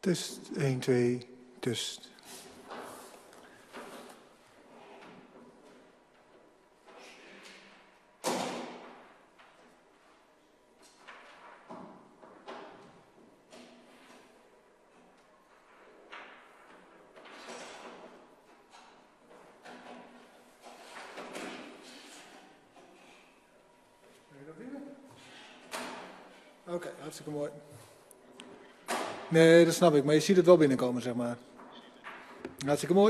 Test 1, 2, test. Oké, hartstikke mooi. Nee, dat snap ik, maar je ziet het wel binnenkomen, zeg maar. Hartstikke mooi.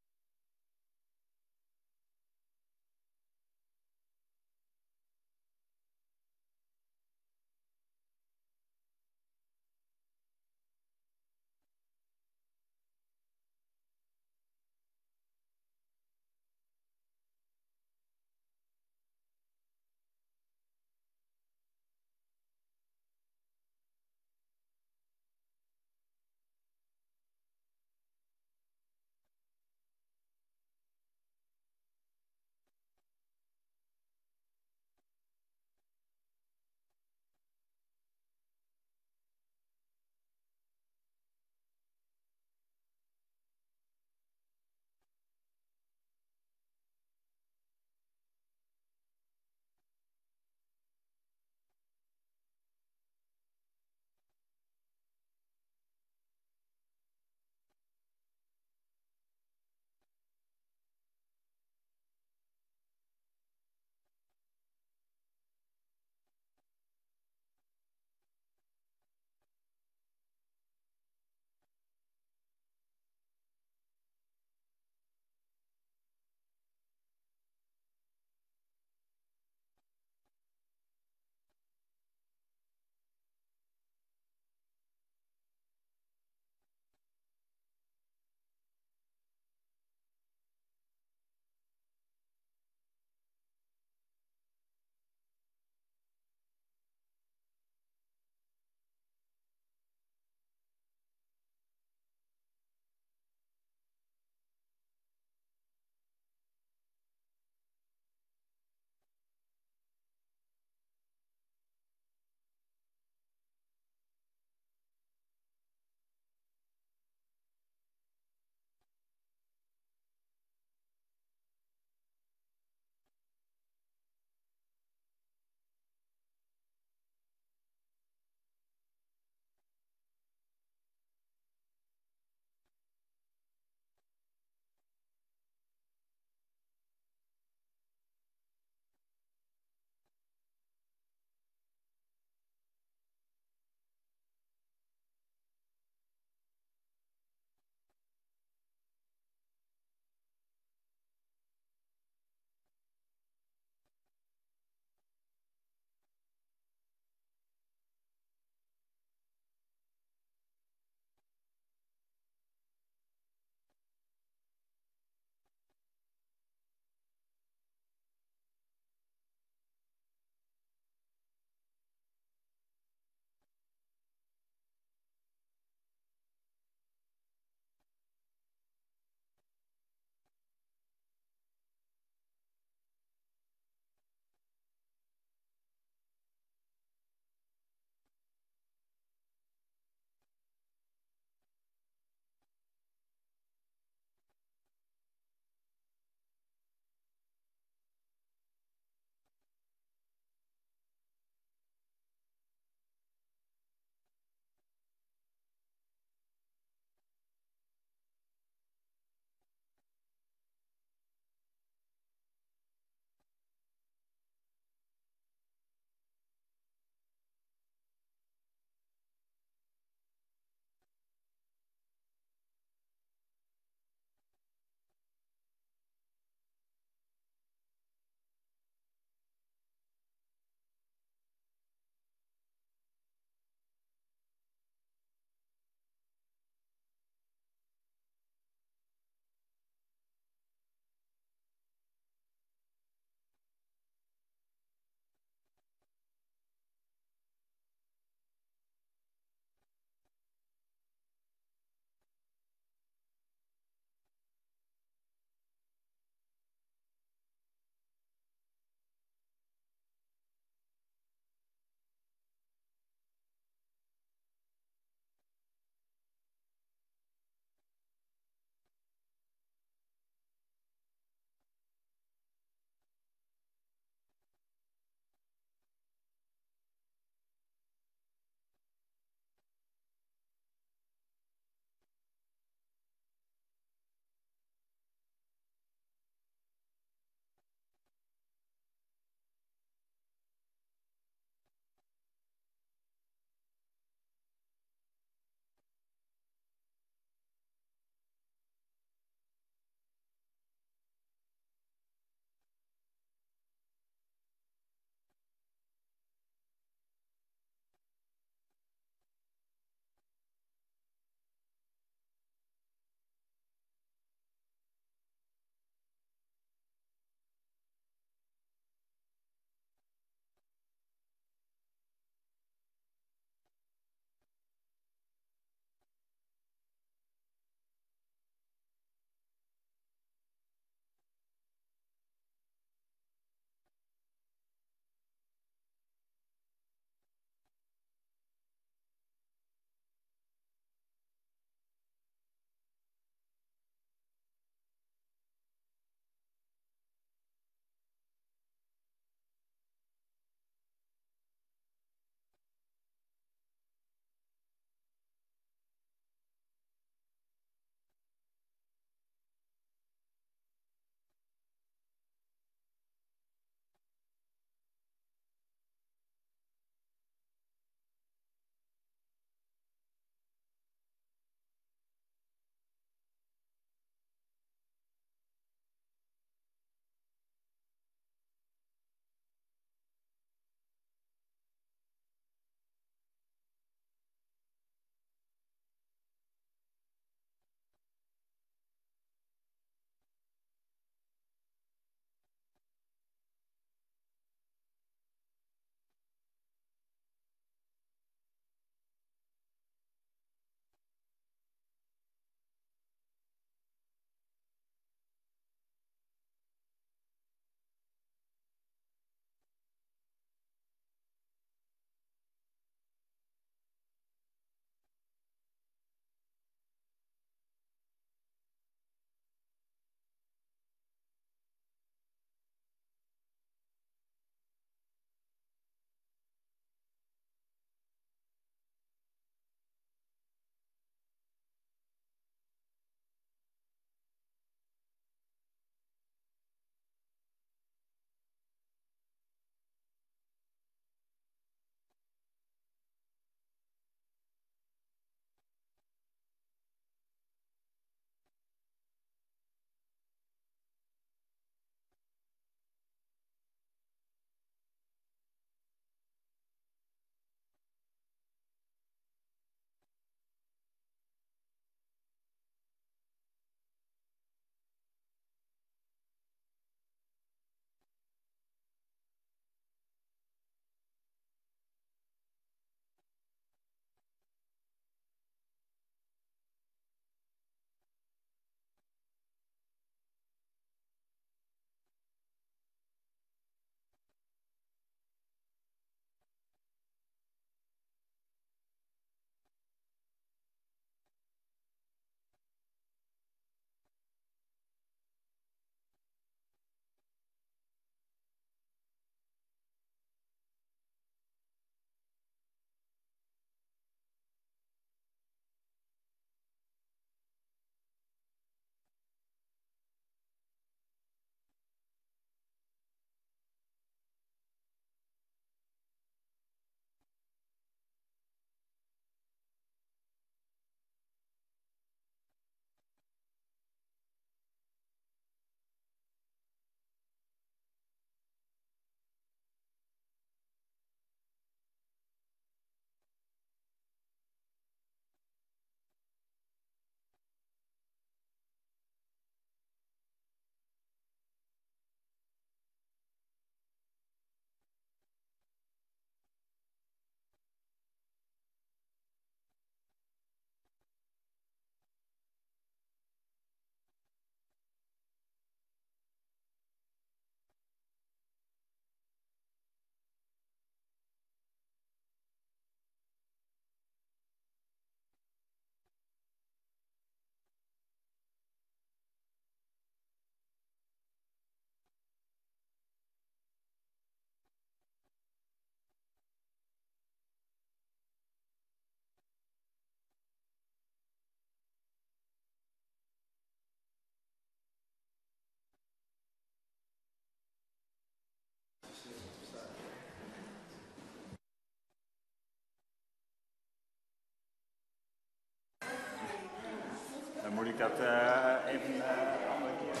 Moet ik dat even een andere keer?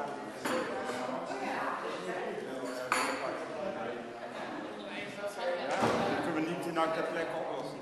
Ja, kunnen we niet in ter plek oplossen?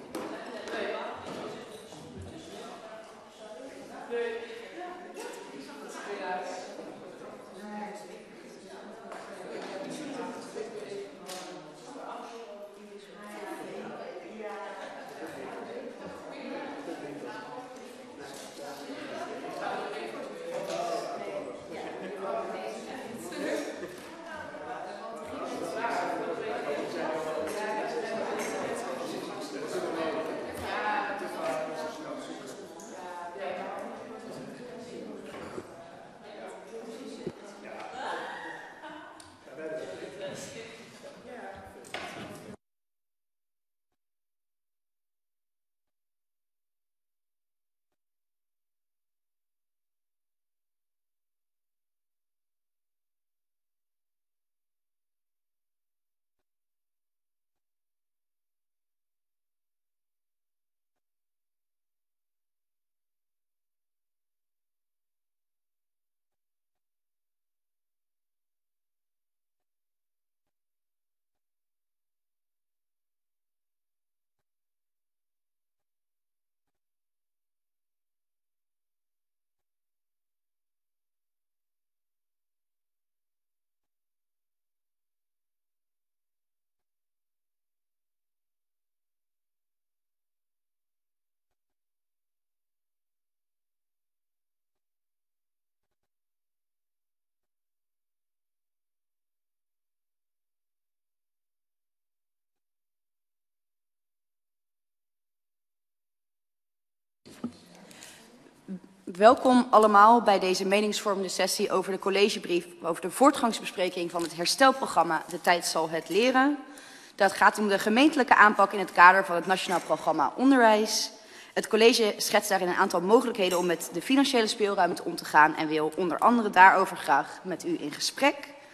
Welkom allemaal bij deze meningsvormende sessie over de collegebrief over de voortgangsbespreking van het herstelprogramma De Tijd zal het leren. Dat gaat om de gemeentelijke aanpak in het kader van het Nationaal Programma Onderwijs. Het college schetst daarin een aantal mogelijkheden om met de financiële speelruimte om te gaan en wil onder andere daarover graag met u in gesprek.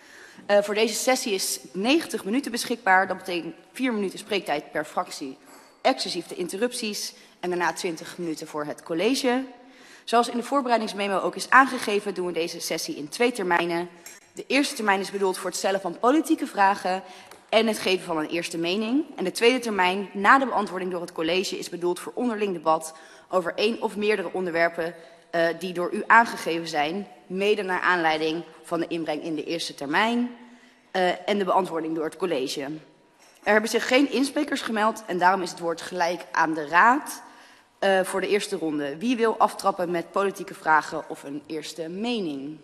Voor deze sessie is 90 minuten beschikbaar. Dat betekent 4 minuten spreektijd per fractie, exclusief de interrupties en daarna 20 minuten voor het college. Zoals in de voorbereidingsmemo ook is aangegeven, doen we deze sessie in 2 termijnen. De eerste termijn is bedoeld voor het stellen van politieke vragen en het geven van een eerste mening. En de tweede termijn, na de beantwoording door het college, is bedoeld voor onderling debat over 1 of meerdere onderwerpen die door u aangegeven zijn, mede naar aanleiding van de inbreng in de eerste termijn en de beantwoording door het college. Er hebben zich geen insprekers gemeld en daarom is het woord gelijk aan de raad. Voor de eerste ronde. Wie wil aftrappen met politieke vragen of een eerste mening?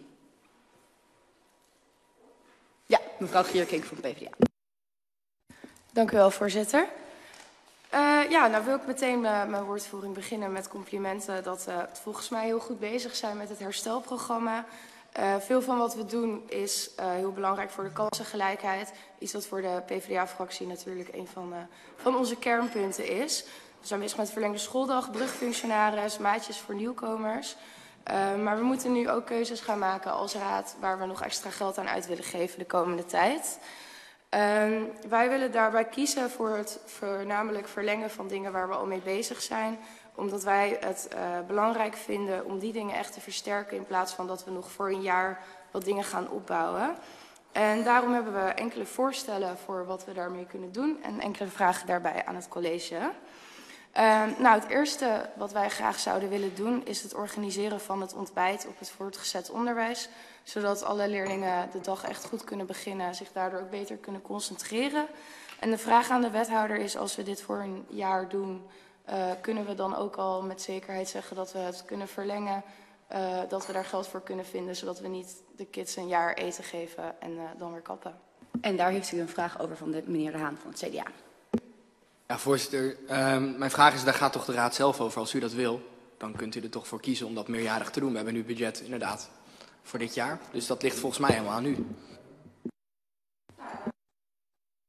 Ja, mevrouw Gierkink van de PvdA. Dank u wel, voorzitter. Nou wil ik meteen mijn woordvoering beginnen met complimenten dat we volgens mij heel goed bezig zijn met het herstelprogramma. Veel van wat we doen is heel belangrijk voor de kansengelijkheid. Iets wat voor de PvdA-fractie natuurlijk een van onze kernpunten is. We zijn bezig met verlengde schooldag, brugfunctionaris, maatjes voor nieuwkomers. Maar we moeten nu ook keuzes gaan maken als raad waar we nog extra geld aan uit willen geven de komende tijd. Wij willen daarbij kiezen voor het voornamelijk verlengen van dingen waar we al mee bezig zijn. Omdat wij het belangrijk vinden om die dingen echt te versterken in plaats van dat we nog voor een jaar wat dingen gaan opbouwen. En daarom hebben we enkele voorstellen voor wat we daarmee kunnen doen en enkele vragen daarbij aan het college. Het eerste wat wij graag zouden willen doen is het organiseren van het ontbijt op het voortgezet onderwijs. Zodat alle leerlingen de dag echt goed kunnen beginnen, zich daardoor ook beter kunnen concentreren. En de vraag aan de wethouder is, als we dit voor een jaar doen, kunnen we dan ook al met zekerheid zeggen dat we het kunnen verlengen. Dat we daar geld voor kunnen vinden, zodat we niet de kids een jaar eten geven en dan weer kappen. En daar heeft u een vraag over van de meneer De Haan van het CDA. Ja, voorzitter. Mijn vraag is, daar gaat toch de raad zelf over. Als u dat wil, dan kunt u er toch voor kiezen om dat meerjarig te doen. We hebben nu budget inderdaad voor dit jaar. Dus dat ligt volgens mij helemaal aan u.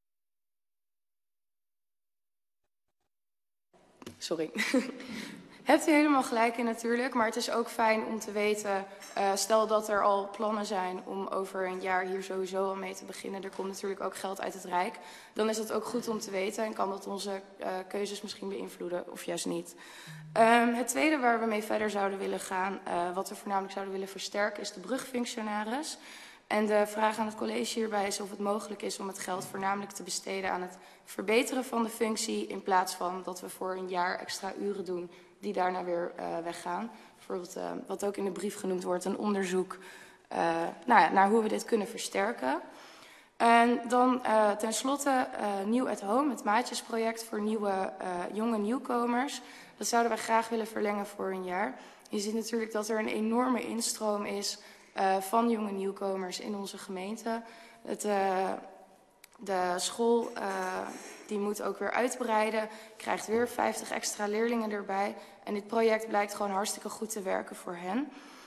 Sorry. Hebt u helemaal gelijk in natuurlijk, maar het is ook fijn om te weten, stel dat er al plannen zijn om over een jaar hier sowieso al mee te beginnen. Er komt natuurlijk ook geld uit het Rijk. Dan is dat ook goed om te weten en kan dat onze keuzes misschien beïnvloeden of juist niet. Het tweede waar we mee verder zouden willen gaan, wat we voornamelijk zouden willen versterken, is de brugfunctionaris. En de vraag aan het college hierbij is of het mogelijk is om het geld voornamelijk te besteden aan het verbeteren van de functie, in plaats van dat we voor een jaar extra uren doen die daarna weer weggaan. Bijvoorbeeld wat ook in de brief genoemd wordt, een onderzoek naar hoe we dit kunnen versterken. En dan tenslotte Nieuw at Home, het maatjesproject voor jonge nieuwkomers. Dat zouden wij graag willen verlengen voor een jaar. Je ziet natuurlijk dat er een enorme instroom is van jonge nieuwkomers in onze gemeente. De school die moet ook weer uitbreiden, krijgt weer 50 extra leerlingen erbij. En dit project blijkt gewoon hartstikke goed te werken voor hen.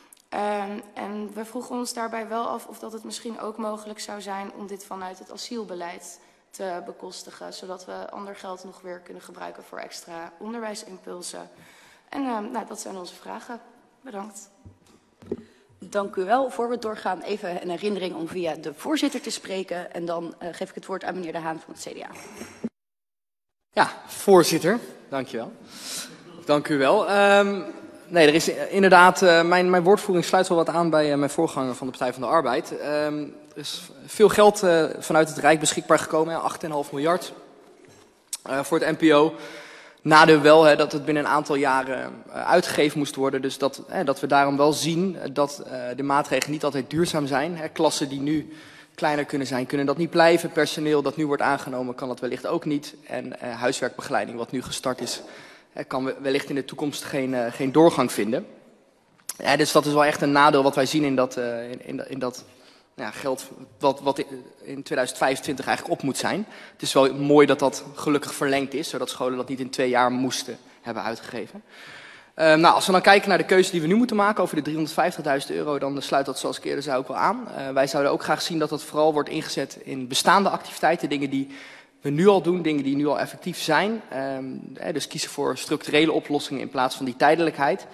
En we vroegen ons daarbij wel af of dat het misschien ook mogelijk zou zijn om dit vanuit het asielbeleid te bekostigen. Zodat we ander geld nog weer kunnen gebruiken voor extra onderwijsimpulsen. En dat zijn onze vragen. Bedankt. Dank u wel. Voor we doorgaan even een herinnering om via de voorzitter te spreken. En dan geef ik het woord aan meneer De Haan van het CDA. Ja, voorzitter. Dankjewel. Dank u wel. Nee, er is inderdaad, mijn woordvoering sluit wel wat aan bij mijn voorganger van de Partij van de Arbeid. Er is veel geld vanuit het Rijk beschikbaar gekomen, 8,5 miljard voor het NPO. Nadeel wel dat het binnen een aantal jaren uitgegeven moest worden. Dus dat we daarom wel zien dat de maatregelen niet altijd duurzaam zijn. Klassen die nu kleiner kunnen zijn, kunnen dat niet blijven. Personeel dat nu wordt aangenomen, kan dat wellicht ook niet. En huiswerkbegeleiding, wat nu gestart is, kan wellicht in de toekomst geen doorgang vinden. Dus dat is wel echt een nadeel wat wij zien in dat geld wat in 2025 eigenlijk op moet zijn. Het is wel mooi dat dat gelukkig verlengd is, zodat scholen dat niet in 2 jaar moesten hebben uitgegeven. Als we dan kijken naar de keuze die we nu moeten maken over de €350.000, dan sluit dat, zoals ik eerder zei, ook wel aan. Wij zouden ook graag zien dat dat vooral wordt ingezet in bestaande activiteiten, dingen die we nu al doen, dingen die nu al effectief zijn. Dus kiezen voor structurele oplossingen in plaats van die tijdelijkheid.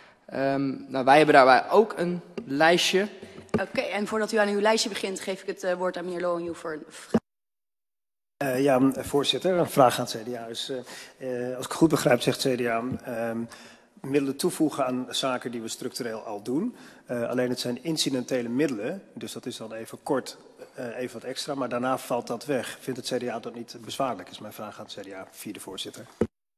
Wij hebben daarbij ook een lijstje. Oké, en voordat u aan uw lijstje begint, geef ik het woord aan meneer Lohenjoe voor een vraag. Voorzitter, een vraag aan het CDA. Dus, als ik goed begrijp, zegt het CDA middelen toevoegen aan zaken die we structureel al doen. Alleen het zijn incidentele middelen, dus dat is dan even kort, even wat extra, maar daarna valt dat weg. Vindt het CDA dat niet bezwaarlijk, is mijn vraag aan het CDA, via de voorzitter.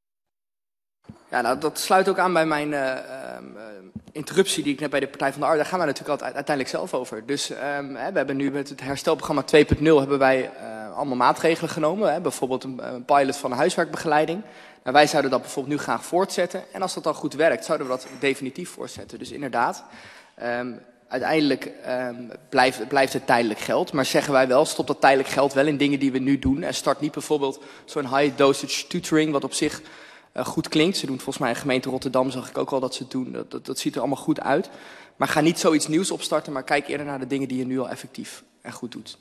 Ja, dat sluit ook aan bij mijn interruptie die ik net bij de Partij van de Arbeid. Daar gaan wij natuurlijk uiteindelijk zelf over. Dus we hebben nu met het herstelprogramma 2.0 hebben wij allemaal maatregelen genomen. Bijvoorbeeld een pilot van huiswerkbegeleiding. Wij zouden dat bijvoorbeeld nu graag voortzetten. En als dat dan goed werkt, zouden we dat definitief voortzetten. Dus inderdaad, uiteindelijk blijft het tijdelijk geld. Maar zeggen wij wel, stop dat tijdelijk geld wel in dingen die we nu doen. En start niet bijvoorbeeld zo'n high dosage tutoring, wat op zich goed klinkt. Ze doen volgens mij in gemeente Rotterdam, zag ik ook al dat ze het doen. Dat ziet er allemaal goed uit. Maar ga niet zoiets nieuws opstarten, maar kijk eerder naar de dingen die je nu al effectief en goed doet.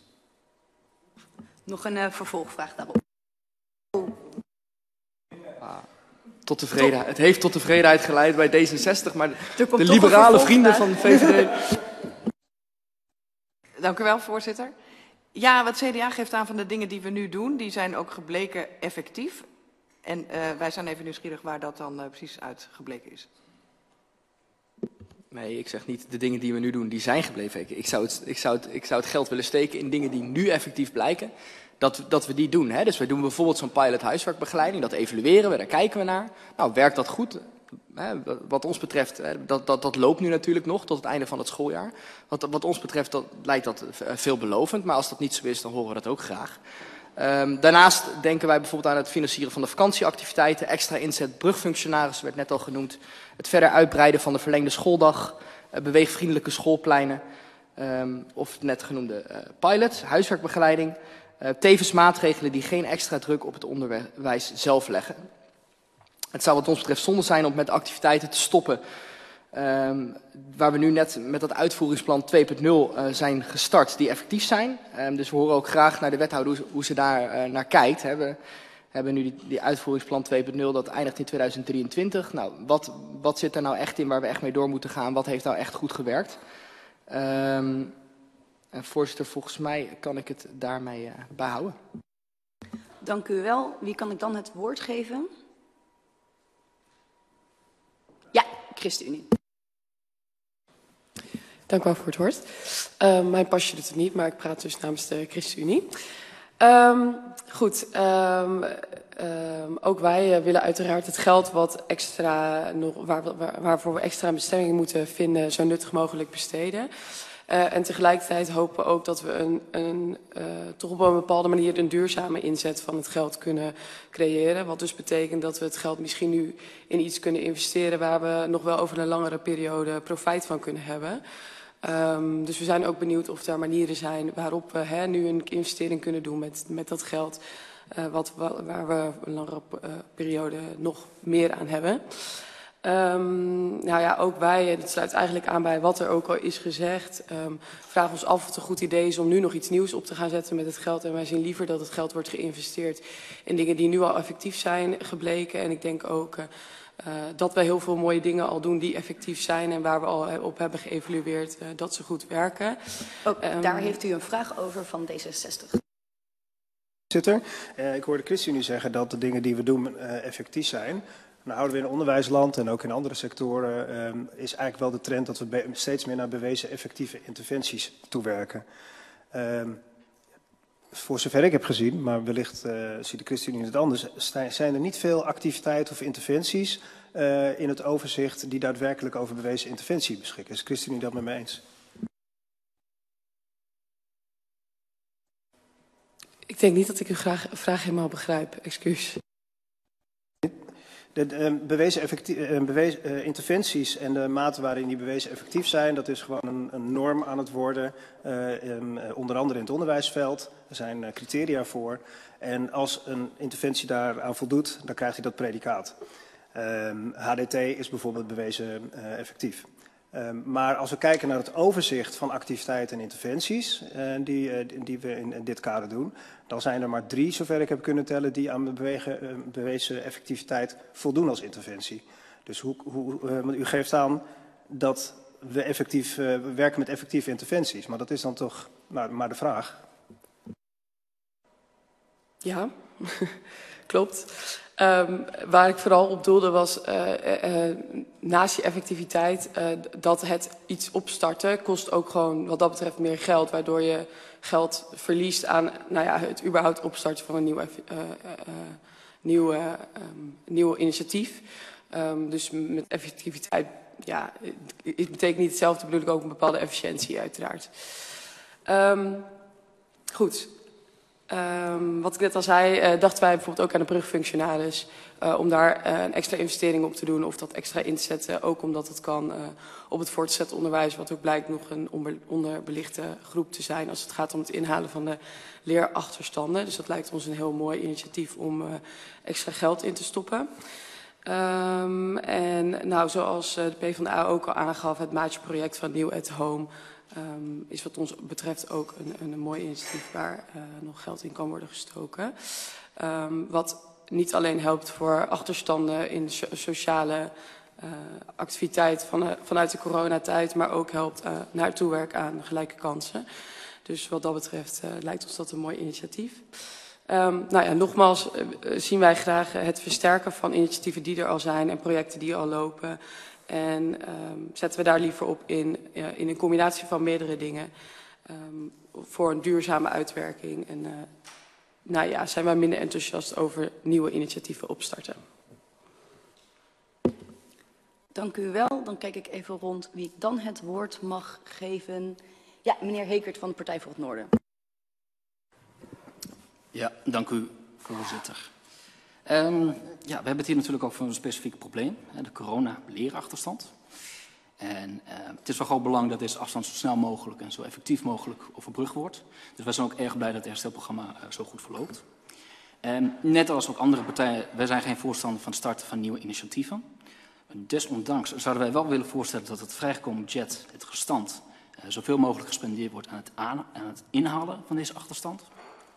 Nog een vervolgvraag daarop. Tot tevredenheid. Het heeft tot tevredenheid geleid bij D66, maar de liberale vrienden van de VVD. Dank u wel, voorzitter. Ja, wat CDA geeft aan van de dingen die we nu doen, die zijn ook gebleken effectief. En wij zijn even nieuwsgierig waar dat dan precies uit gebleken is. Nee, ik zeg niet de dingen die we nu doen, die zijn gebleven. Ik zou het geld willen steken in dingen die nu effectief blijken, dat we die doen. Hè? Dus we doen bijvoorbeeld zo'n pilot huiswerkbegeleiding, dat evalueren we, daar kijken we naar. Nou, werkt dat goed? Wat ons betreft, dat loopt nu natuurlijk nog tot het einde van het schooljaar. Wat ons betreft lijkt dat veelbelovend, maar als dat niet zo is, dan horen we dat ook graag. Daarnaast denken wij bijvoorbeeld aan het financieren van de vakantieactiviteiten, extra inzet brugfunctionaris, werd net al genoemd, het verder uitbreiden van de verlengde schooldag, beweegvriendelijke schoolpleinen of het net genoemde pilot, huiswerkbegeleiding, tevens maatregelen die geen extra druk op het onderwijs zelf leggen. Het zou wat ons betreft zonde zijn om met activiteiten te stoppen waar we nu net met dat uitvoeringsplan 2.0 zijn gestart, die effectief zijn. Dus we horen ook graag naar de wethouder hoe ze daar naar kijkt. hebben nu die uitvoeringsplan 2.0, dat eindigt in 2023. Nou, wat zit er nou echt in waar we echt mee door moeten gaan? Wat heeft nou echt goed gewerkt? En voorzitter, volgens mij kan ik het daarmee bijhouden. Dank u wel. Wie kan ik dan het woord geven? Ja, ChristenUnie. Dank u wel voor het woord. Mijn pasje doet het niet, maar ik praat dus namens de ChristenUnie. Ook wij willen uiteraard het geld wat extra waarvoor we extra bestemming moeten vinden, zo nuttig mogelijk besteden. En tegelijkertijd hopen we ook dat we toch op een bepaalde manier een duurzame inzet van het geld kunnen creëren. Wat dus betekent dat we het geld misschien nu in iets kunnen investeren waar we nog wel over een langere periode profijt van kunnen hebben. Dus we zijn ook benieuwd of er manieren zijn waarop we nu een investering kunnen doen met dat geld. Waar we een langere periode nog meer aan hebben. Nou ja, ook wij, en het sluit eigenlijk aan bij wat er ook al is gezegd, vragen ons af of het een goed idee is om nu nog iets nieuws op te gaan zetten met het geld. En wij zien liever dat het geld wordt geïnvesteerd in dingen die nu al effectief zijn gebleken. En ik denk ook dat wij heel veel mooie dingen al doen die effectief zijn en waar we al op hebben geëvalueerd dat ze goed werken. Ook daar heeft u een vraag over van D66. Voorzitter, ik hoorde ChristenUnie zeggen dat de dingen die we doen effectief zijn. Nou houden we in onderwijsland en ook in andere sectoren is eigenlijk wel de trend dat we steeds meer naar bewezen effectieve interventies toewerken. Voor zover ik heb gezien, maar wellicht ziet de ChristenUnie het anders, zijn er niet veel activiteiten of interventies in het overzicht die daadwerkelijk over bewezen interventie beschikken. Is de ChristenUnie dat met me eens? Ik denk niet dat ik uw vraag helemaal begrijp. Excuus. De bewezen interventies en de mate waarin die bewezen effectief zijn, dat is gewoon een norm aan het worden, onder andere in het onderwijsveld. Er zijn criteria voor. En als een interventie daaraan voldoet, dan krijgt hij dat predicaat. HDT is bijvoorbeeld bewezen effectief. Maar als we kijken naar het overzicht van activiteiten en interventies die we in dit kader doen, dan zijn er maar 3, zover ik heb kunnen tellen, die aan bewezen effectiviteit voldoen als interventie. Dus u geeft aan dat we werken met effectieve interventies, maar dat is dan toch maar de vraag. Ja, klopt. Waar ik vooral op doelde was, naast die effectiviteit, dat het iets opstarten kost ook gewoon wat dat betreft meer geld, waardoor je geld verliest aan het überhaupt opstarten van een nieuw initiatief. Dus met effectiviteit, ja, het betekent niet hetzelfde, bedoel ik ook een bepaalde efficiëntie uiteraard. Goed. Wat ik net al zei, dachten wij bijvoorbeeld ook aan de brugfunctionaris. Om daar een extra investering op te doen of dat extra in te zetten. Ook omdat het kan op het voortgezet onderwijs, wat ook blijkt nog een onderbelichte groep te zijn als het gaat om het inhalen van de leerachterstanden. Dus dat lijkt ons een heel mooi initiatief om extra geld in te stoppen. En nou, zoals de PvdA ook al aangaf, het maatjeproject van Nieuw at Home is wat ons betreft ook een mooi initiatief waar nog geld in kan worden gestoken. Wat niet alleen helpt voor achterstanden in sociale activiteit vanuit de coronatijd, maar ook helpt naar toewerk aan gelijke kansen. Dus wat dat betreft lijkt ons dat een mooi initiatief. Nou ja, nogmaals zien wij graag het versterken van initiatieven die er al zijn en projecten die al lopen. En zetten we daar liever op in een combinatie van meerdere dingen voor een duurzame uitwerking. En nou ja, zijn wij minder enthousiast over nieuwe initiatieven opstarten. Dank u wel. Dan kijk ik even rond wie ik dan het woord mag geven. Ja, meneer Hekert van de Partij voor het Noorden. Ja, dank u, voorzitter. We hebben het hier natuurlijk ook over een specifiek probleem, de corona-leerachterstand. En het is van groot belang dat deze afstand zo snel mogelijk en zo effectief mogelijk overbrugd wordt. Dus wij zijn ook erg blij dat het herstelprogramma zo goed verloopt. Net als ook andere partijen, wij zijn geen voorstander van het starten van nieuwe initiatieven. Desondanks zouden wij wel willen voorstellen dat het vrijgekomen budget, het restant, zoveel mogelijk gespendeerd wordt aan het inhalen van deze achterstand.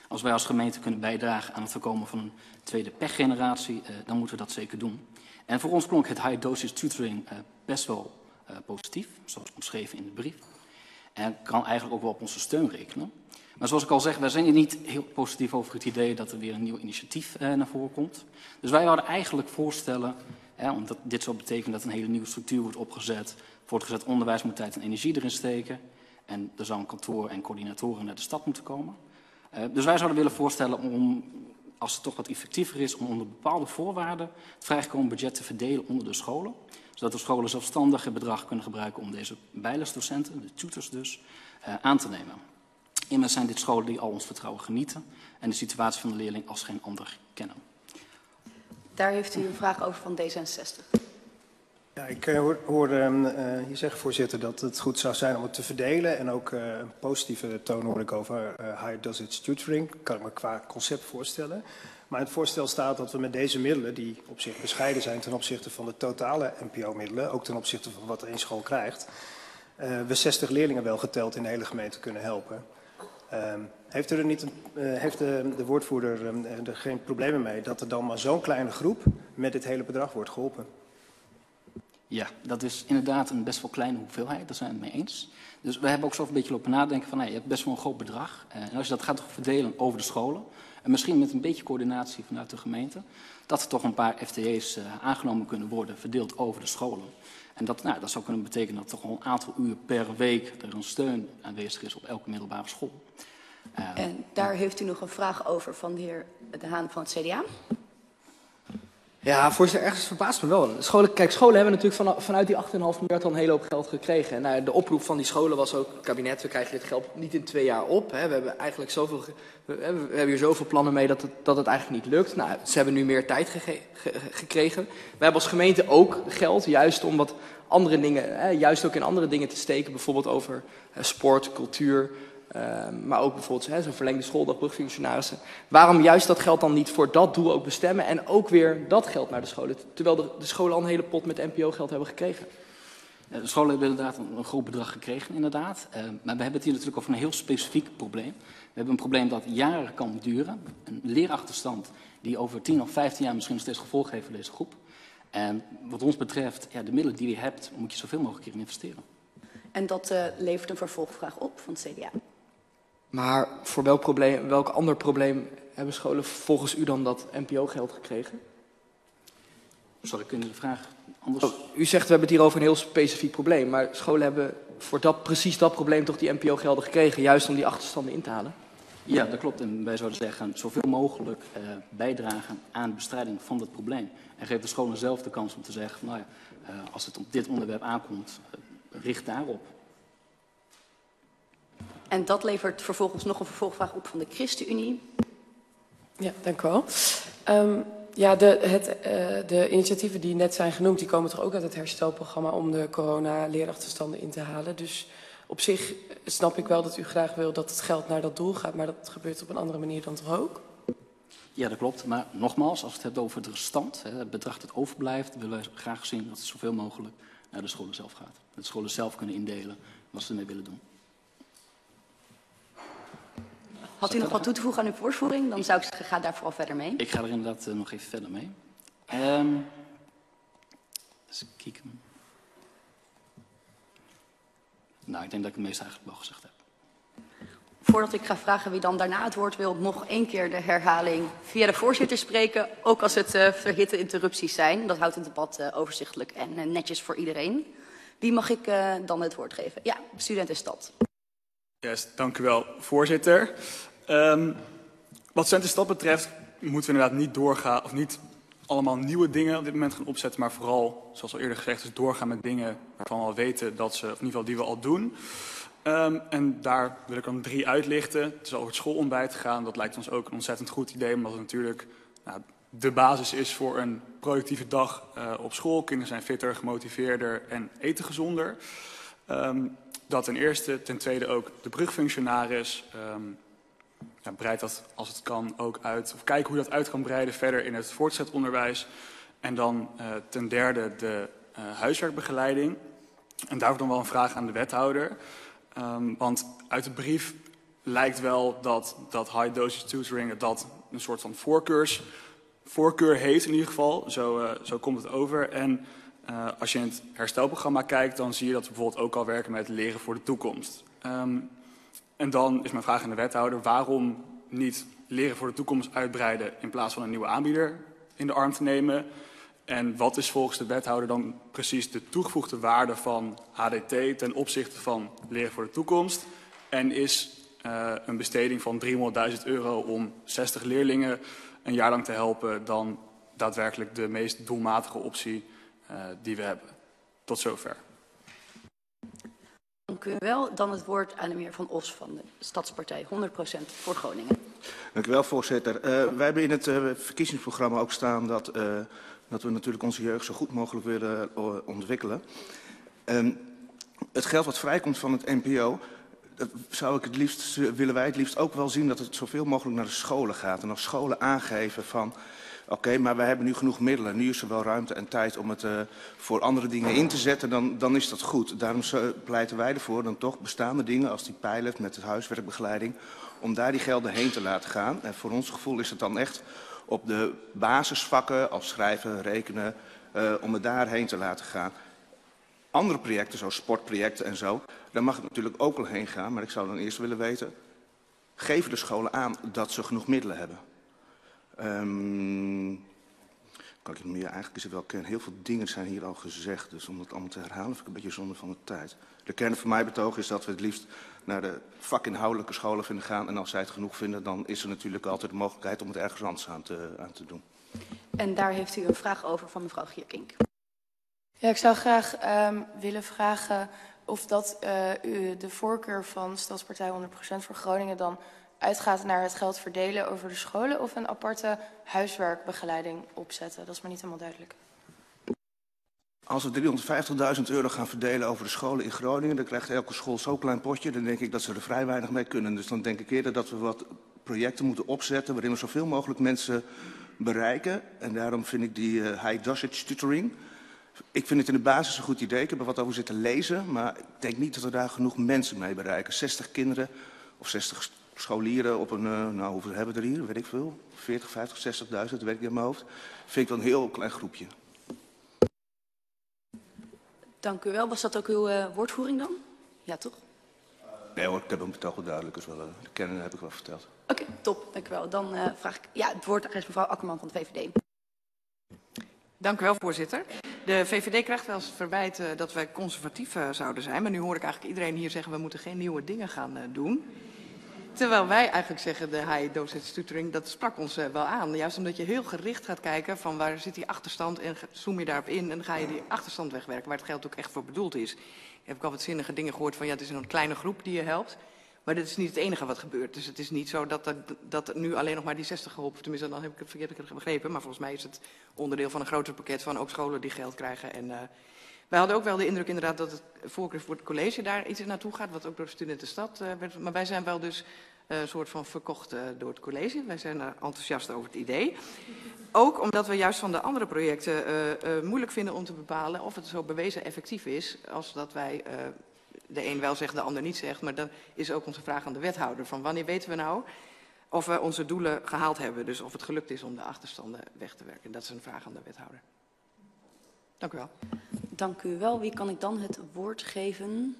Als wij als gemeente kunnen bijdragen aan het voorkomen van een tweede pechgeneratie, dan moeten we dat zeker doen. En voor ons klonk het high dosage tutoring best wel positief, zoals omschreven in de brief. En kan eigenlijk ook wel op onze steun rekenen. Maar zoals ik al zeg, wij zijn hier niet heel positief over het idee dat er weer een nieuw initiatief naar voren komt. Dus wij zouden eigenlijk voorstellen, omdat dit zou betekenen dat een hele nieuwe structuur wordt opgezet. Voortgezet onderwijs moet tijd en energie erin steken. En er zou een kantoor en coördinatoren naar de stad moeten komen. Dus wij zouden willen voorstellen om, als het toch wat effectiever is, om onder bepaalde voorwaarden het vrijgekomen budget te verdelen onder de scholen. Zodat de scholen zelfstandig het bedrag kunnen gebruiken om deze bijlesdocenten, de tutors dus, aan te nemen. Immers zijn dit scholen die al ons vertrouwen genieten en de situatie van de leerling als geen ander kennen. Daar heeft u een vraag over van D66. Ja, ik hoorde je zeggen, voorzitter, dat het goed zou zijn om het te verdelen. En ook een positieve toon hoor ik over high dosage tutoring. Kan ik me qua concept voorstellen. Maar in het voorstel staat dat we met deze middelen, die op zich bescheiden zijn ten opzichte van de totale NPO-middelen, ook ten opzichte van wat één school krijgt, we 60 leerlingen wel geteld in de hele gemeente kunnen helpen. Heeft de woordvoerder er geen problemen mee dat er dan maar zo'n kleine groep met dit hele bedrag wordt geholpen? Ja, dat is inderdaad een best wel kleine hoeveelheid, daar zijn we het mee eens. Dus we hebben ook zo een beetje lopen nadenken van, je hebt best wel een groot bedrag. En als je dat gaat verdelen over de scholen, en misschien met een beetje coördinatie vanuit de gemeente, dat er toch een paar FTE's aangenomen kunnen worden, verdeeld over de scholen. En dat zou kunnen betekenen dat toch al een aantal uur per week er een steun aanwezig is op elke middelbare school. En daar heeft u nog een vraag over van de heer De Haan van het CDA. Ja, voorzitter, ergens verbaast me wel. Scholen hebben natuurlijk vanuit die 8,5 miljard al een hele hoop geld gekregen. En de oproep van die scholen was ook, kabinet, we krijgen dit geld niet in 2 jaar op. Hè. We hebben eigenlijk we hebben hier zoveel plannen mee dat het eigenlijk niet lukt. Nou, ze hebben nu meer tijd gekregen. We hebben als gemeente ook geld, juist om wat andere dingen, juist ook in andere dingen te steken. Bijvoorbeeld over sport, cultuur. Maar ook bijvoorbeeld zo'n verlengde schooldag, brugfunctionarissen. Waarom juist dat geld dan niet voor dat doel ook bestemmen en ook weer dat geld naar de scholen? Terwijl de scholen al een hele pot met NPO-geld hebben gekregen. De scholen hebben inderdaad een groot bedrag gekregen, inderdaad. Maar we hebben het hier natuurlijk over een heel specifiek probleem. We hebben een probleem dat jaren kan duren. Een leerachterstand die over 10 of 15 jaar misschien nog steeds gevolgen heeft voor deze groep. En wat ons betreft, de middelen die je hebt, moet je zoveel mogelijk in investeren. En dat levert een vervolgvraag op van het CDA. Maar voor welk ander probleem hebben scholen volgens u dan dat NPO-geld gekregen? Sorry, kunnen de vraag anders? U zegt we hebben het hier over een heel specifiek probleem. Maar scholen hebben voor precies dat probleem toch die NPO-gelden gekregen. Juist om die achterstanden in te halen. Ja, dat klopt. En wij zouden zeggen zoveel mogelijk bijdragen aan de bestrijding van dat probleem. En geef de scholen zelf de kans om te zeggen van, als het op dit onderwerp aankomt, richt daarop. En dat levert vervolgens nog een vervolgvraag op van de ChristenUnie. Ja, dank u wel. De initiatieven die net zijn genoemd, die komen toch ook uit het herstelprogramma om de corona-leerachterstanden in te halen. Dus op zich snap ik wel dat u graag wil dat het geld naar dat doel gaat, maar dat gebeurt op een andere manier dan toch ook? Ja, dat klopt. Maar nogmaals, als we het hebben over het restant, het bedrag dat overblijft, willen wij graag zien dat het zoveel mogelijk naar de scholen zelf gaat. Dat de scholen zelf kunnen indelen wat ze ermee willen doen. Had u nog wat toe te voegen aan uw voorvoering? Dan zou ik zeggen, ga daar vooral verder mee. Ik ga er inderdaad nog even verder mee. Eens kijken. Nou, ik denk dat ik het meest eigenlijk wel gezegd heb. Voordat ik ga vragen wie dan daarna het woord wil, nog 1 keer de herhaling via de voorzitter spreken. Ook als het verhitte interrupties zijn. Dat houdt het debat overzichtelijk en netjes voor iedereen. Wie mag ik dan het woord geven? Ja, Studentenstad. Yes, dank u wel, voorzitter. Wat Studentenstad betreft moeten we inderdaad niet doorgaan, of niet allemaal nieuwe dingen op dit moment gaan opzetten, maar vooral, zoals al eerder gezegd, is doorgaan met dingen waarvan we al weten dat ze, of in ieder geval die we al doen. En daar wil ik dan 3 uitlichten. Het is over het schoolontbijt gaan. Dat lijkt ons ook een ontzettend goed idee, omdat het natuurlijk de basis is voor een productieve dag op school. Kinderen zijn fitter, gemotiveerder en eten gezonder. Dat ten eerste. Ten tweede ook de brugfunctionaris. Breidt dat als het kan ook uit. Of kijk hoe dat uit kan breiden verder in het voortgezet onderwijs. En dan ten derde de huiswerkbegeleiding. En daarvoor dan wel een vraag aan de wethouder. Want uit de brief lijkt wel dat high dosage tutoring dat een soort van voorkeur heeft in ieder geval. Zo komt het over. En als je in het herstelprogramma kijkt, dan zie je dat we bijvoorbeeld ook al werken met leren voor de toekomst. En dan is mijn vraag aan de wethouder, waarom niet leren voor de toekomst uitbreiden in plaats van een nieuwe aanbieder in de arm te nemen? En wat is volgens de wethouder dan precies de toegevoegde waarde van HDT ten opzichte van leren voor de toekomst? En is een besteding van €300.000 om 60 leerlingen een jaar lang te helpen dan daadwerkelijk de meest doelmatige optie die we hebben? Tot zover. Dank u wel. Dan het woord aan de heer Van Os van de Stadspartij 100% voor Groningen. Dank u wel, voorzitter. Wij hebben in het verkiezingsprogramma ook staan dat we natuurlijk onze jeugd zo goed mogelijk willen ontwikkelen. Het geld wat vrijkomt van het NPO, willen wij het liefst ook wel zien dat het zoveel mogelijk naar de scholen gaat. En als scholen aangeven van, oké, maar wij hebben nu genoeg middelen, nu is er wel ruimte en tijd om het voor andere dingen in te zetten, dan is dat goed. Daarom pleiten wij ervoor dan toch bestaande dingen als die pilot met de huiswerkbegeleiding, om daar die gelden heen te laten gaan. En voor ons gevoel is het dan echt op de basisvakken als schrijven, rekenen, om het daarheen te laten gaan. Andere projecten, zoals sportprojecten en zo, daar mag het natuurlijk ook wel heen gaan. Maar ik zou dan eerst willen weten, geven de scholen aan dat ze genoeg middelen hebben? Kan ik nog meer? Eigenlijk is het wel kern. Heel veel dingen zijn hier al gezegd. Dus om dat allemaal te herhalen vind ik een beetje zonde van de tijd. De kern van mijn betoog is dat we het liefst naar de vakinhoudelijke scholen vinden gaan. En als zij het genoeg vinden, dan is er natuurlijk altijd de mogelijkheid om het ergens anders aan te doen. En daar heeft u een vraag over van mevrouw Gierkink. Ja, ik zou graag willen vragen of dat u de voorkeur van Stadspartij 100% voor Groningen dan uitgaat naar het geld verdelen over de scholen of een aparte huiswerkbegeleiding opzetten. Dat is maar niet helemaal duidelijk. Als we €350.000 gaan verdelen over de scholen in Groningen, dan krijgt elke school zo'n klein potje. Dan denk ik dat ze er vrij weinig mee kunnen. Dus dan denk ik eerder dat we wat projecten moeten opzetten waarin we zoveel mogelijk mensen bereiken. En daarom vind ik die high dosage tutoring. Ik vind het in de basis een goed idee. Ik heb er wat over zitten lezen, maar ik denk niet dat we daar genoeg mensen mee bereiken. 60 kinderen of 60 scholieren op een, hoeveel hebben we er hier? Weet ik veel. 40, 50, 60.000, dat weet ik in mijn hoofd. Vind ik wel een heel klein groepje. Dank u wel. Was dat ook uw woordvoering dan? Ja, toch? Nee hoor, ik heb hem betoog wel duidelijk. Dus wel, de kern heb ik wel verteld. Oké, top. Dank u wel. Dan vraag ik het woord aan mevrouw Akkerman van de VVD. Dank u wel, voorzitter. De VVD krijgt wel eens verwijt dat wij conservatief zouden zijn. Maar nu hoor ik eigenlijk iedereen hier zeggen, we moeten geen nieuwe dingen gaan doen. Terwijl wij eigenlijk zeggen, de high dosage tutoring, dat sprak ons wel aan. Juist omdat je heel gericht gaat kijken van waar zit die achterstand en zoom je daarop in en dan ga je die achterstand wegwerken, waar het geld ook echt voor bedoeld is. Heb ik al wat zinnige dingen gehoord van, ja, het is een kleine groep die je helpt. Maar dat is niet het enige wat gebeurt. Dus het is niet zo dat er nu alleen nog maar die 60 geholpen. Tenminste, dan heb ik het verkeerd begrepen. Maar volgens mij is het onderdeel van een groter pakket van ook scholen die geld krijgen. En wij hadden ook wel de indruk inderdaad dat het voorkeur voor het college daar iets naartoe gaat. Wat ook door de Studentenstad werd. Maar wij zijn wel dus een soort van verkocht door het college. Wij zijn enthousiast over het idee. Ook omdat we juist van de andere projecten moeilijk vinden om te bepalen of het zo bewezen effectief is. Als dat wij de een wel zegt, de ander niet zegt. Maar dat is ook onze vraag aan de wethouder. Van wanneer weten we nou of we onze doelen gehaald hebben. Dus of het gelukt is om de achterstanden weg te werken. Dat is een vraag aan de wethouder. Dank u wel. Dank u wel. Wie kan ik dan het woord geven?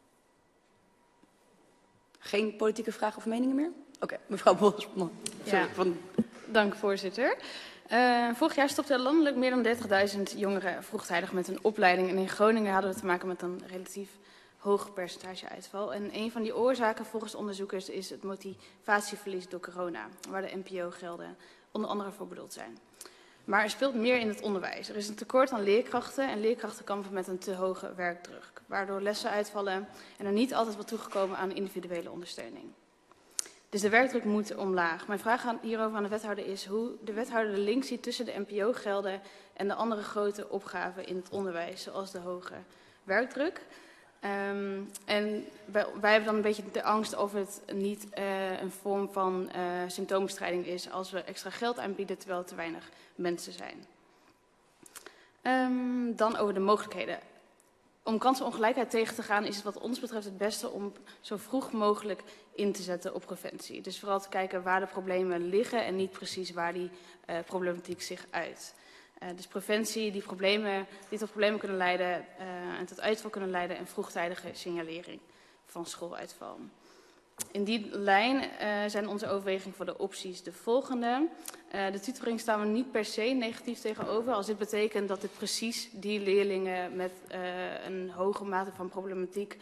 Geen politieke vragen of meningen meer? Oké, mevrouw Bosman. Ja, dank voorzitter. Vorig jaar stopten landelijk meer dan 30.000 jongeren vroegtijdig met een opleiding. En in Groningen hadden we te maken met een relatief hoog percentage uitval. En een van die oorzaken volgens onderzoekers is het motivatieverlies door corona, waar de NPO-gelden onder andere voor bedoeld zijn. Maar er speelt meer in het onderwijs. Er is een tekort aan leerkrachten en leerkrachten kampen met een te hoge werkdruk, waardoor lessen uitvallen en er niet altijd wordt toegekomen aan individuele ondersteuning. Dus de werkdruk moet omlaag. Mijn vraag hierover aan de wethouder is hoe de wethouder de link ziet tussen de NPO-gelden en de andere grote opgaven in het onderwijs, zoals de hoge werkdruk. En wij hebben dan een beetje de angst of het niet een vorm van symptoombestrijding is als we extra geld aanbieden terwijl er te weinig mensen zijn. Dan over de mogelijkheden. Om kansenongelijkheid tegen te gaan is het wat ons betreft het beste om zo vroeg mogelijk in te zetten op preventie. Dus vooral te kijken waar de problemen liggen en niet precies waar die problematiek zich uit. Dus preventie die tot problemen kunnen leiden en tot uitval kunnen leiden en vroegtijdige signalering van schooluitval. In die lijn zijn onze overwegingen voor de opties de volgende. De tutoring staan we niet per se negatief tegenover. Als dit betekent dat dit precies die leerlingen met een hoge mate van problematiek,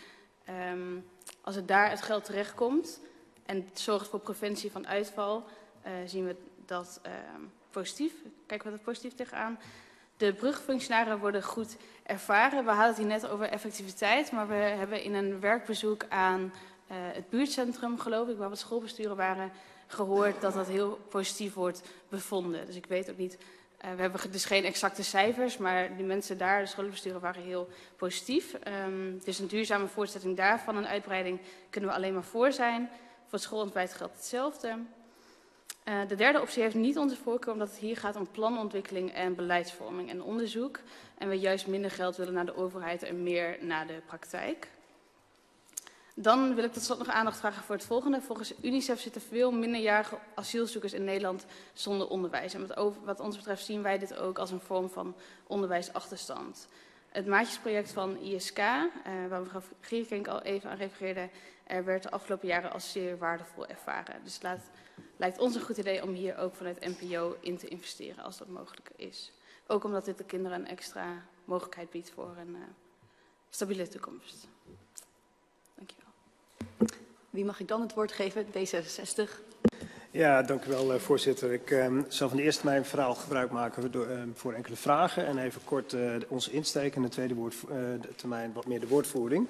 als het daar het geld terechtkomt en het zorgt voor preventie van uitval, zien we dat positief. Kijken we dat positief tegenaan. De brugfunctionarissen worden goed ervaren. We hadden het hier net over effectiviteit, maar we hebben in een werkbezoek aan het buurtcentrum, geloof ik, waar wat schoolbesturen waren, gehoord dat dat heel positief wordt bevonden. Dus ik weet ook niet, we hebben dus geen exacte cijfers, maar die mensen daar, de schoolbesturen, waren heel positief. Dus een duurzame voortzetting daarvan, een uitbreiding, kunnen we alleen maar voor zijn. Voor het schoolontbijt geldt hetzelfde. De derde optie heeft niet onze voorkeur, omdat het hier gaat om planontwikkeling en beleidsvorming en onderzoek. En we juist minder geld willen naar de overheid en meer naar de praktijk. Dan wil ik tot slot nog aandacht vragen voor het volgende. Volgens UNICEF zitten veel minderjarige asielzoekers in Nederland zonder onderwijs. En wat ons betreft zien wij dit ook als een vorm van onderwijsachterstand. Het maatjesproject van ISK, waar mevrouw Gierkink al even aan refereerde, werd de afgelopen jaren als zeer waardevol ervaren. Dus het lijkt ons een goed idee om hier ook vanuit NPO in te investeren als dat mogelijk is. Ook omdat dit de kinderen een extra mogelijkheid biedt voor een stabiele toekomst. Dankjewel. Wie mag ik dan het woord geven? D66. Ja, dank u wel, voorzitter. Ik zal van de eerste termijn verhaal gebruik maken voor enkele vragen en even kort onze insteek en de tweede termijn wat meer de woordvoering.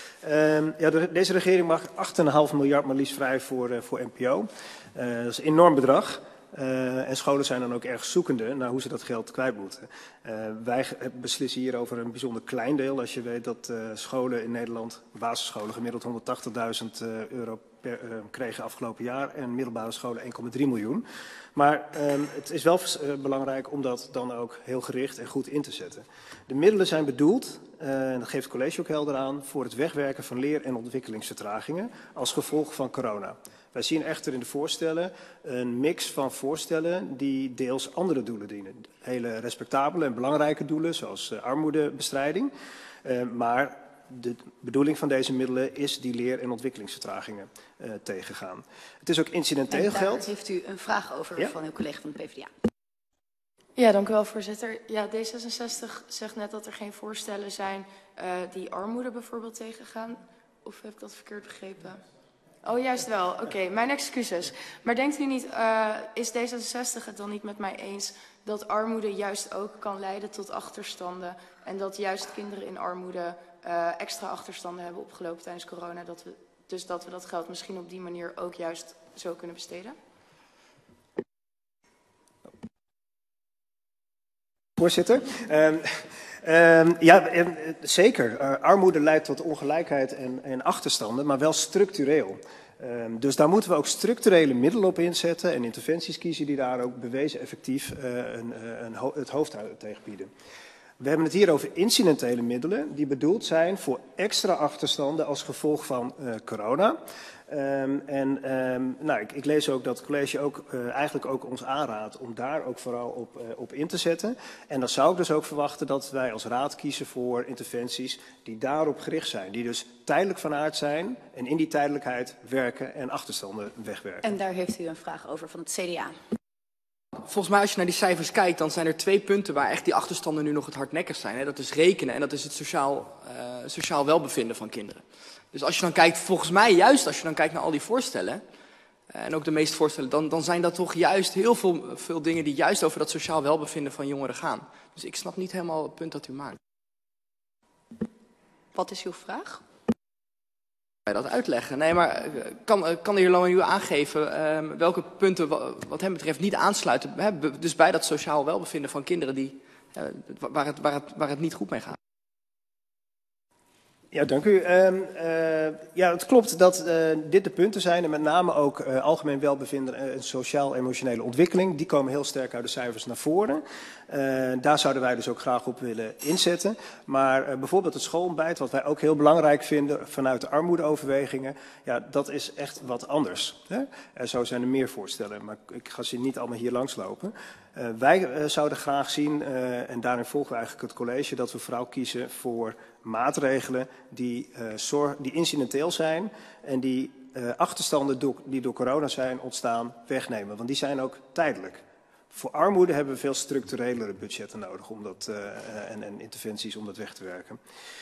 Deze regering mag 8,5 miljard maar liefst vrij voor NPO. Dat is een enorm bedrag. En scholen zijn dan ook erg zoekende naar hoe ze dat geld kwijt moeten. Wij beslissen hier over een bijzonder klein deel. Als je weet dat scholen in Nederland, basisscholen, gemiddeld 180.000 euro kregen afgelopen jaar en middelbare scholen 1,3 miljoen. Maar het is wel belangrijk om dat dan ook heel gericht en goed in te zetten. De middelen zijn bedoeld, en dat geeft het college ook helder aan, voor het wegwerken van leer- en ontwikkelingsvertragingen als gevolg van corona. Wij zien echter in de voorstellen een mix van voorstellen die deels andere doelen dienen. Hele respectabele en belangrijke doelen, zoals armoedebestrijding. Maar de bedoeling van deze middelen is die leer- en ontwikkelingsvertragingen tegengaan. Het is ook incidenteel geld. Daar heeft u een vraag over van uw collega van de PvdA. Ja, dank u wel, voorzitter. Ja, D66 zegt net dat er geen voorstellen zijn die armoede bijvoorbeeld tegengaan. Of heb ik dat verkeerd begrepen? Oh, juist wel. Oké, mijn excuses. Maar denkt u niet, is D66 het dan niet met mij eens dat armoede juist ook kan leiden tot achterstanden en dat juist kinderen in armoede extra achterstanden hebben opgelopen tijdens corona, dat we dat geld misschien op die manier ook juist zo kunnen besteden? Voorzitter. Zeker. Armoede leidt tot ongelijkheid en achterstanden, maar wel structureel. Dus daar moeten we ook structurele middelen op inzetten en interventies kiezen die daar ook bewezen effectief het hoofd tegen bieden. We hebben het hier over incidentele middelen die bedoeld zijn voor extra achterstanden als gevolg van corona. Ik lees ook dat het college ook, eigenlijk ook ons aanraadt om daar ook vooral op in te zetten. En dan zou ik dus ook verwachten dat wij als raad kiezen voor interventies die daarop gericht zijn. Die dus tijdelijk van aard zijn en in die tijdelijkheid werken en achterstanden wegwerken. En daar heeft u een vraag over van het CDA. Volgens mij als je naar die cijfers kijkt, dan zijn er 2 punten waar echt die achterstanden nu nog het hardnekkigst zijn. Hè? Dat is rekenen en dat is het sociaal welbevinden van kinderen. Dus als je dan kijkt, volgens mij juist als je dan kijkt naar al die voorstellen, en ook de meeste voorstellen, dan zijn dat toch juist heel veel dingen die juist over dat sociaal welbevinden van jongeren gaan. Dus ik snap niet helemaal het punt dat u maakt. Wat is uw vraag? Kan je dat uitleggen? Nee, maar kan de heer Loon u aangeven welke punten wat hem betreft niet aansluiten, dus bij dat sociaal welbevinden van kinderen waar het niet goed mee gaat? Ja, dank u. Het klopt dat dit de punten zijn en met name ook algemeen welbevinden en sociaal-emotionele ontwikkeling. Die komen heel sterk uit de cijfers naar voren. Daar zouden wij dus ook graag op willen inzetten. Maar bijvoorbeeld het schoolontbijt, wat wij ook heel belangrijk vinden vanuit de armoedeoverwegingen, ja, dat is echt wat anders. Hè? Zo zijn er meer voorstellen, maar ik ga ze niet allemaal hier langslopen. Wij zouden graag zien, en daarin volgen we eigenlijk het college, dat we vooral kiezen voor maatregelen die incidenteel zijn en die achterstanden die door corona zijn ontstaan wegnemen. Want die zijn ook tijdelijk. Voor armoede hebben we veel structurelere budgetten nodig om dat, en interventies om dat weg te werken.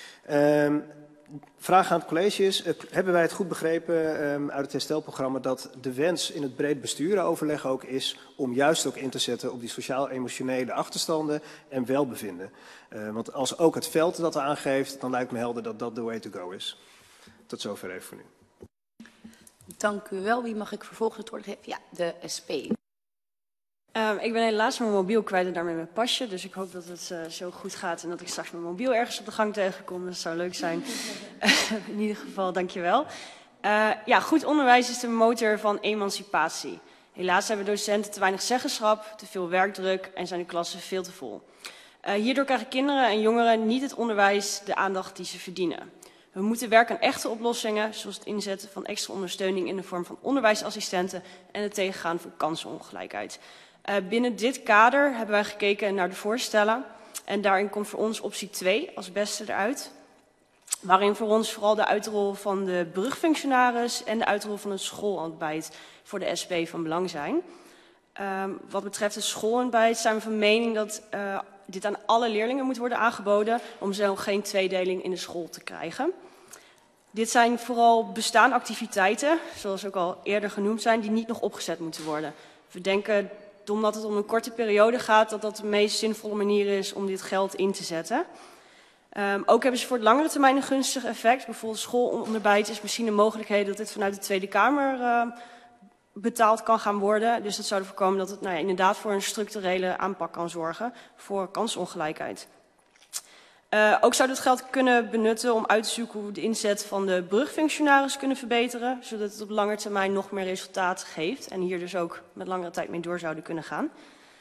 Vraag aan het college is, hebben wij het goed begrepen uit het herstelprogramma dat de wens in het breed bestuuroverleg ook is om juist ook in te zetten op die sociaal-emotionele achterstanden en welbevinden? Want als ook het veld dat aangeeft, dan lijkt me helder dat dat de way to go is. Tot zover even voor nu. Dank u wel. Wie mag ik vervolgens het woord geven? Ja, de SP. Ik ben helaas mijn mobiel kwijt en daarmee mijn pasje. Dus ik hoop dat het zo goed gaat en dat ik straks mijn mobiel ergens op de gang tegenkom. Dat zou leuk zijn. In ieder geval, dankjewel. Ja, goed onderwijs is de motor van emancipatie. Helaas hebben docenten te weinig zeggenschap, te veel werkdruk en zijn de klassen veel te vol. Hierdoor krijgen kinderen en jongeren niet het onderwijs de aandacht die ze verdienen. We moeten werken aan echte oplossingen, zoals het inzetten van extra ondersteuning in de vorm van onderwijsassistenten en het tegengaan van kansenongelijkheid. Binnen dit kader hebben wij gekeken naar de voorstellen en daarin komt voor ons optie 2 als beste eruit. Waarin voor ons vooral de uitrol van de brugfunctionaris en de uitrol van het schoolontbijt voor de SP van belang zijn. Wat betreft het schoolontbijt zijn we van mening dat dit aan alle leerlingen moet worden aangeboden om zo geen tweedeling in de school te krijgen. Dit zijn vooral bestaande activiteiten, zoals ook al eerder genoemd zijn, die niet nog opgezet moeten worden. We denken, omdat het om een korte periode gaat, dat dat de meest zinvolle manier is om dit geld in te zetten. Ook hebben ze voor het langere termijn een gunstig effect. Bijvoorbeeld schoolontbijt is misschien een mogelijkheid dat dit vanuit de Tweede Kamer betaald kan gaan worden. Dus dat zou ervoor komen dat het inderdaad voor een structurele aanpak kan zorgen voor kansongelijkheid. Ook zou dit geld kunnen benutten om uit te zoeken hoe we de inzet van de brugfunctionaris kunnen verbeteren, zodat het op lange termijn nog meer resultaat geeft en hier dus ook met langere tijd mee door zouden kunnen gaan.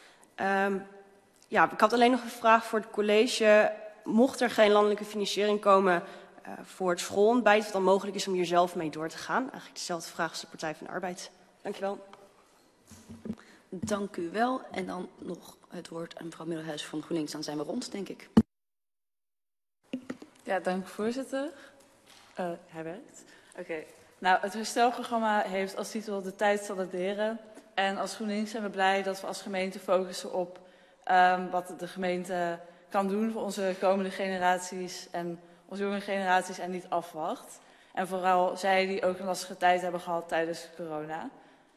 Ja, ik had alleen nog een vraag voor het college. Mocht er geen landelijke financiering komen voor het schoolontbijt, wat dan mogelijk is om hier zelf mee door te gaan? Eigenlijk dezelfde vraag als de Partij van de Arbeid. Dank je wel. Dank u wel. En dan nog het woord aan mevrouw Middelhuis van GroenLinks. Dan zijn we rond, denk ik. Ja, dank voorzitter. Hij werkt. Oké. Nou, het herstelprogramma heeft als titel de tijd zal het leren. En als GroenLinks zijn we blij dat we als gemeente focussen op wat de gemeente kan doen voor onze komende generaties en onze jonge generaties en niet afwacht. En vooral zij die ook een lastige tijd hebben gehad tijdens corona.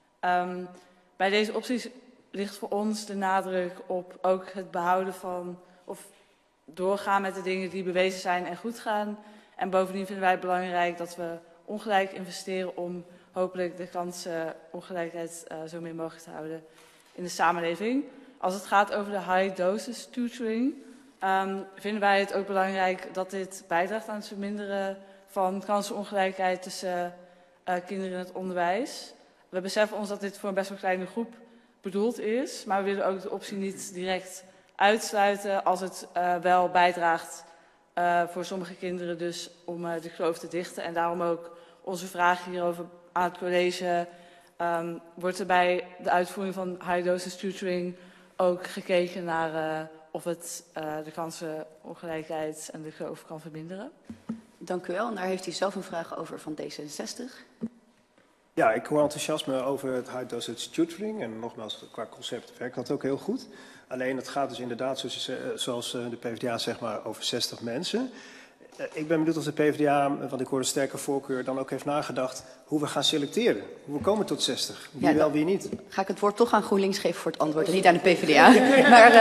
Bij deze opties ligt voor ons de nadruk op ook het behouden van of doorgaan met de dingen die bewezen zijn en goed gaan. En bovendien vinden wij het belangrijk dat we ongelijk investeren om hopelijk de kansenongelijkheid zo min mogelijk te houden in de samenleving. Als het gaat over de high doses tutoring, vinden wij het ook belangrijk dat dit bijdraagt aan het verminderen van kansenongelijkheid tussen kinderen in het onderwijs. We beseffen ons dat dit voor een best wel kleine groep bedoeld is, maar we willen ook de optie niet direct uitsluiten als het wel bijdraagt voor sommige kinderen dus om de kloof te dichten. En daarom ook onze vraag hierover aan het college. Wordt er bij de uitvoering van high doses tutoring ook gekeken naar of het de kansenongelijkheid en de kloof kan verminderen? Dank u wel. En daar heeft u zelf een vraag over van D66. Ja, ik hoor enthousiasme over het high dosage tutoring. En nogmaals, qua concept werkt dat ook heel goed. Alleen het gaat dus inderdaad, zoals de PvdA zeg maar, over 60 mensen. Ik ben benieuwd of de PvdA, want ik hoor een sterke voorkeur, dan ook heeft nagedacht hoe we gaan selecteren. Hoe we komen tot 60. Wie wel, wie niet. Ga ik het woord toch aan GroenLinks geven voor het antwoord en niet aan de PvdA. Maar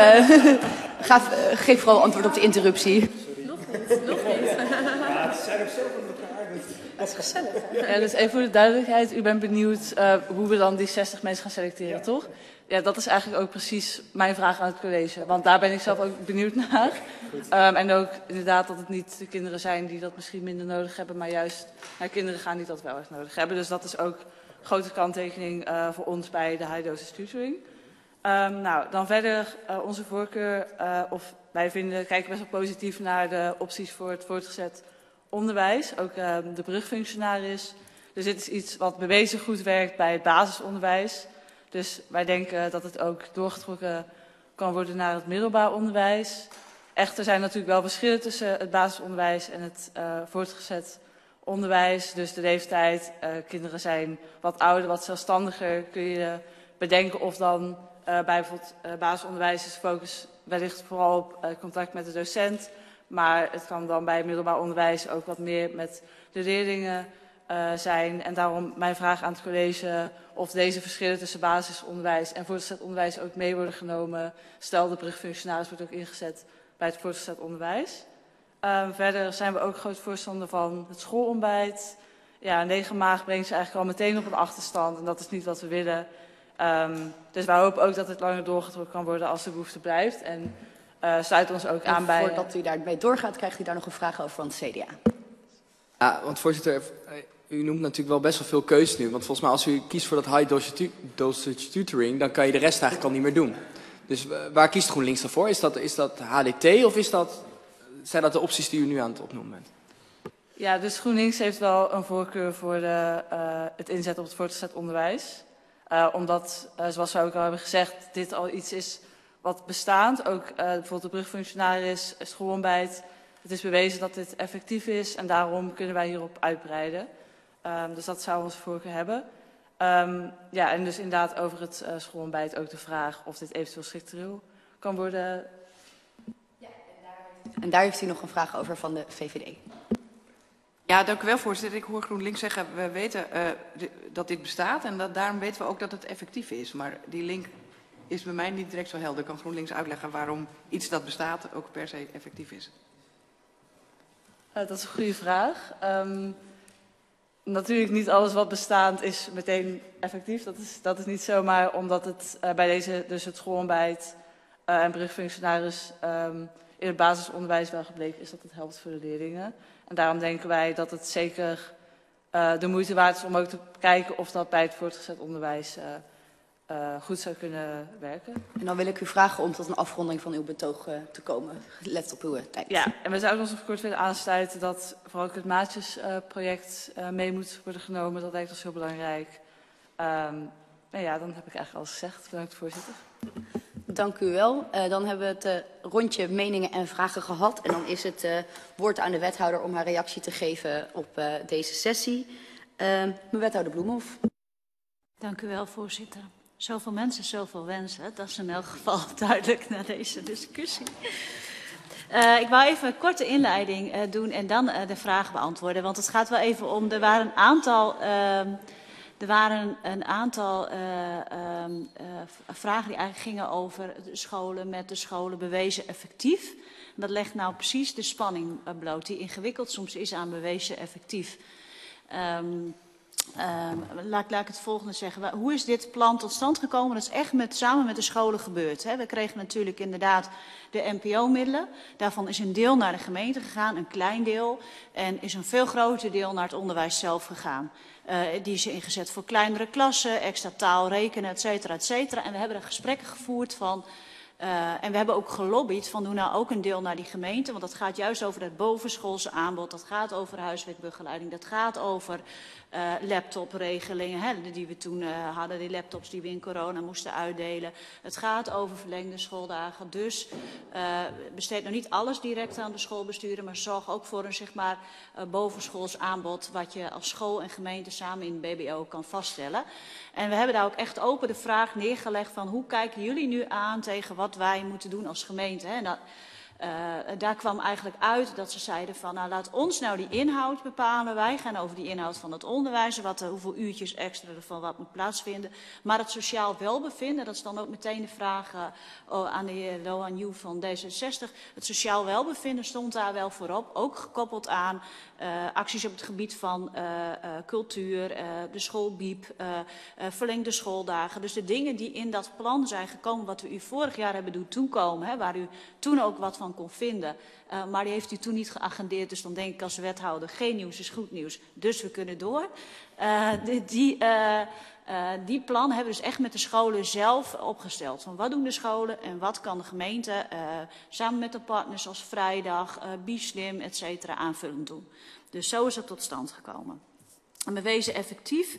geef vooral antwoord op de interruptie. Nog niet. Ja, het zijn ook zoveel met elkaar. Dat is gezellig. Ja, dus even voor de duidelijkheid. U bent benieuwd hoe we dan die 60 mensen gaan selecteren, toch? Ja, dat is eigenlijk ook precies mijn vraag aan het college. Want daar ben ik zelf ook benieuwd naar. En ook inderdaad dat het niet de kinderen zijn die dat misschien minder nodig hebben, maar juist naar kinderen gaan die dat wel echt nodig hebben. Dus dat is ook een grote kanttekening voor ons bij de high doses tutoring. Nou, dan verder onze voorkeur, of wij kijken best wel positief naar de opties voor het voortgezet onderwijs. Ook de brugfunctionaris. Dus dit is iets wat bewezen goed werkt bij het basisonderwijs. Dus wij denken dat het ook doorgetrokken kan worden naar het middelbaar onderwijs. Echter zijn er natuurlijk wel verschillen tussen het basisonderwijs en het voortgezet onderwijs. Dus de leeftijd, kinderen zijn wat ouder, wat zelfstandiger. Kun je bedenken of dan bij bijvoorbeeld basisonderwijs is de focus wellicht vooral op contact met de docent. Maar het kan dan bij middelbaar onderwijs ook wat meer met de leerlingen zijn. En daarom mijn vraag aan het college of deze verschillen tussen basisonderwijs en voortgezet onderwijs ook mee worden genomen. Stel de brugfunctionaris wordt ook ingezet bij het voortgezet onderwijs. Verder zijn we ook groot voorstander van het schoolontbijt. Ja, een lege maag brengt ze eigenlijk al meteen op een achterstand en dat is niet wat we willen. Dus wij hopen ook dat het langer doorgetrokken kan worden als de behoefte blijft. En sluiten ons ook aan bij... Voordat u daarmee doorgaat, krijgt u daar nog een vraag over van het CDA. Ja, want voorzitter, u noemt natuurlijk wel best wel veel keuzes nu. Want volgens mij als u kiest voor dat high dosage tutoring, dan kan je de rest eigenlijk al niet meer doen. Dus waar kiest GroenLinks dan voor? Is dat HDT of zijn dat de opties die u nu aan het opnoemen bent? Ja, dus GroenLinks heeft wel een voorkeur voor het inzetten op het voortgezet onderwijs. Omdat, zoals we ook al hebben gezegd, dit al iets is wat bestaat. Ook bijvoorbeeld de brugfunctionaris, schoolontbijt. Het is bewezen dat dit effectief is en daarom kunnen wij hierop uitbreiden. Dus dat zou onze voorkeur hebben. Ja, en dus inderdaad over het schoolontbijt ook de vraag of dit eventueel structureel kan worden. Ja, en daar heeft u nog een vraag over van de VVD. Ja, dank u wel, voorzitter. Ik hoor GroenLinks zeggen, we weten dat dit bestaat en daarom weten we ook dat het effectief is. Maar die link is bij mij niet direct zo helder. Kan GroenLinks uitleggen waarom iets dat bestaat ook per se effectief is? Dat is een goede vraag. Natuurlijk niet alles wat bestaat is meteen effectief. Dat is niet zomaar omdat het bij deze, dus het schoolontbijt en brugfunctionaris in het basisonderwijs wel gebleken is dat het helpt voor de leerlingen. En daarom denken wij dat het zeker de moeite waard is om ook te kijken of dat bij het voortgezet onderwijs goed zou kunnen werken. En dan wil ik u vragen om tot een afronding van uw betoog te komen, gelet op uw tijd. Ja, en we zouden ons nog kort willen aansluiten dat vooral ook het Maatjesproject mee moet worden genomen. Dat lijkt ons heel belangrijk. En ja, dan heb ik eigenlijk alles gezegd. Bedankt, voorzitter. Dank u wel. Dan hebben we het rondje meningen en vragen gehad. En dan is het woord aan de wethouder om haar reactie te geven op deze sessie. Mevrouw wethouder Bloemhof. Dank u wel, voorzitter. Zoveel mensen, zoveel wensen. Dat is in elk geval duidelijk na deze discussie. Ik wou even een korte inleiding doen en dan de vragen beantwoorden. Want het gaat wel even om, er waren een aantal vragen die eigenlijk gingen over de scholen met de scholen bewezen effectief. En dat legt nou precies de spanning bloot die ingewikkeld soms is aan bewezen effectief. Laat ik het volgende zeggen. Hoe is dit plan tot stand gekomen? Dat is echt samen met de scholen gebeurd. Hè. We kregen natuurlijk inderdaad de NPO-middelen. Daarvan is een deel naar de gemeente gegaan, een klein deel. En is een veel groter deel naar het onderwijs zelf gegaan. Die is ingezet voor kleinere klassen, extra taal, rekenen, et cetera, et cetera. En we hebben er gesprekken gevoerd van... en we hebben ook gelobbyd van doe nou ook een deel naar die gemeente. Want dat gaat juist over het bovenschoolse aanbod. Dat gaat over huiswerkbegeleiding. Dat gaat over laptopregelingen die we toen hadden. Die laptops die we in corona moesten uitdelen. Het gaat over verlengde schooldagen. Dus besteed nog niet alles direct aan de schoolbesturen. Maar zorg ook voor een bovenschools aanbod. Wat je als school en gemeente samen in het BBO kan vaststellen. En we hebben daar ook echt open de vraag neergelegd van hoe kijken jullie nu aan tegen wat wij moeten doen als gemeente. Hè? En daar kwam eigenlijk uit dat ze zeiden van nou laat ons nou die inhoud bepalen. Wij gaan over die inhoud van het onderwijs, hoeveel uurtjes extra er van wat moet plaatsvinden. Maar het sociaal welbevinden, dat is dan ook meteen de vraag aan de heer Lohan Joe van D66. Het sociaal welbevinden stond daar wel voorop, ook gekoppeld aan acties op het gebied van cultuur, de schoolbiep, verlengde schooldagen. Dus de dingen die in dat plan zijn gekomen, wat we u vorig jaar hebben doen toekomen, waar u toen ook wat van van kon vinden. Maar die heeft u toen niet geagendeerd, dus dan denk ik als wethouder, geen nieuws is goed nieuws, dus we kunnen door. Die plan hebben we dus echt met de scholen zelf opgesteld. Van wat doen de scholen en wat kan de gemeente samen met de partners als Vrijdag, Bieslim, et cetera, aanvullend doen. Dus zo is het tot stand gekomen. En bewezen effectief,